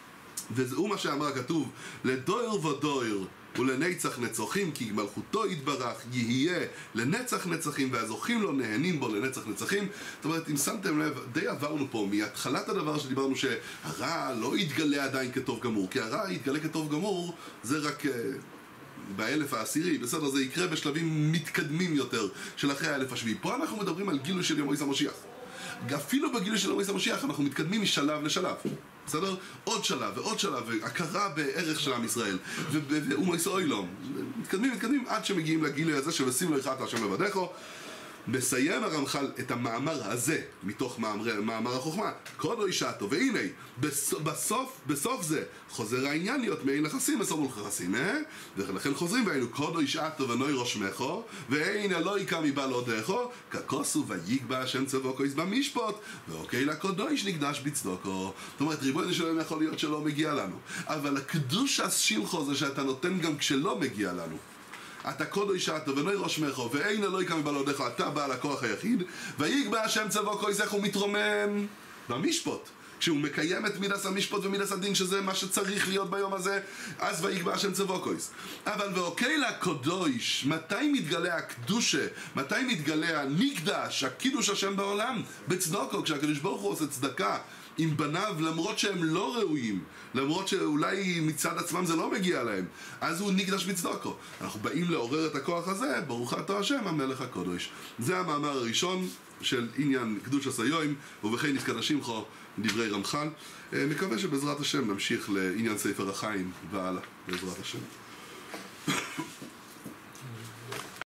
A: וזהו מה שאמרה כתוב, לדויר ודויר ולנצח נצחים, כי מלכותו יתברך יהיה לנצח נצחים, והזוכים לו נהנים בו לנצח נצחים. זאת אומרת, אם שמתם לב, די עברנו פה מהתחלת הדבר שדיברנו שהרע לא יתגלה עדיין כטוב גמור, כי הרע יתגלה כטוב גמור זה רק uh, באלף העשירי, בסדר, זה יקרה בשלבים מתקדמים יותר של אחרי האלף השביעי. פה אנחנו מדברים על גילוי של ימויס המשיח. אפילו בגילוי של ימויס המשיח אנחנו מתקדמים משלב לשלב, בסדר? עוד שלב ועוד שלב, והכרה בערך של עם ישראל, ואומייס אוילום. מתקדמים, מתקדמים, עד שמגיעים לגילוי הזה שבשים לו יחעתו השם לבדךו. מסיים הרמח"ל את המאמר הזה, מתוך מאמר, מאמר החוכמה, קודו ישעתו, והנה, בסוף, בסוף זה, חוזר העניין להיות מעין לחסים, מסור מול חסים, אה? ולכן חוזרים, והיינו, קודו ישעתו ונוי רושמךו, והנה לא יקם מבעל עודךו, ככוסו ויגבה השם צבוקויס במשפוט, ואוקיי לקודויש נקדש בצדוקו. זאת אומרת, ריבונו של עולם יכול להיות שלא מגיע לנו, אבל הקדוש השמחו זה שאתה נותן גם כשלא מגיע לנו. אתה קודו ישעתו ונוי רושמךו, ואין אלוהי קם מבעל עודךו, אתה בעל הכוח היחיד, ויגבה השם צבוקויס, איך הוא מתרומם? במשפוט. כשהוא מקיים את מידס המשפט ומידס הדין, שזה מה שצריך להיות ביום הזה, אז ויגבה השם צבוקויס. אבל ואוקיי לקודויש, מתי מתגלה הקדושה? מתי מתגלה הנקדש, הקידוש השם בעולם? בצדוקו, כשהקדוש ברוך הוא עושה צדקה עם בניו, למרות שהם לא ראויים, למרות שאולי מצד עצמם זה לא מגיע להם, אז הוא נקדש בצדוקו. אנחנו באים לעורר את הכוח הזה, ברוך אתה השם המלך הקודש. זה המאמר הראשון של עניין קדוש הסיום, ובכן נתקדשים חו דברי רמח"ל. מקווה שבעזרת השם נמשיך לעניין ספר החיים והלאה, בעזרת השם.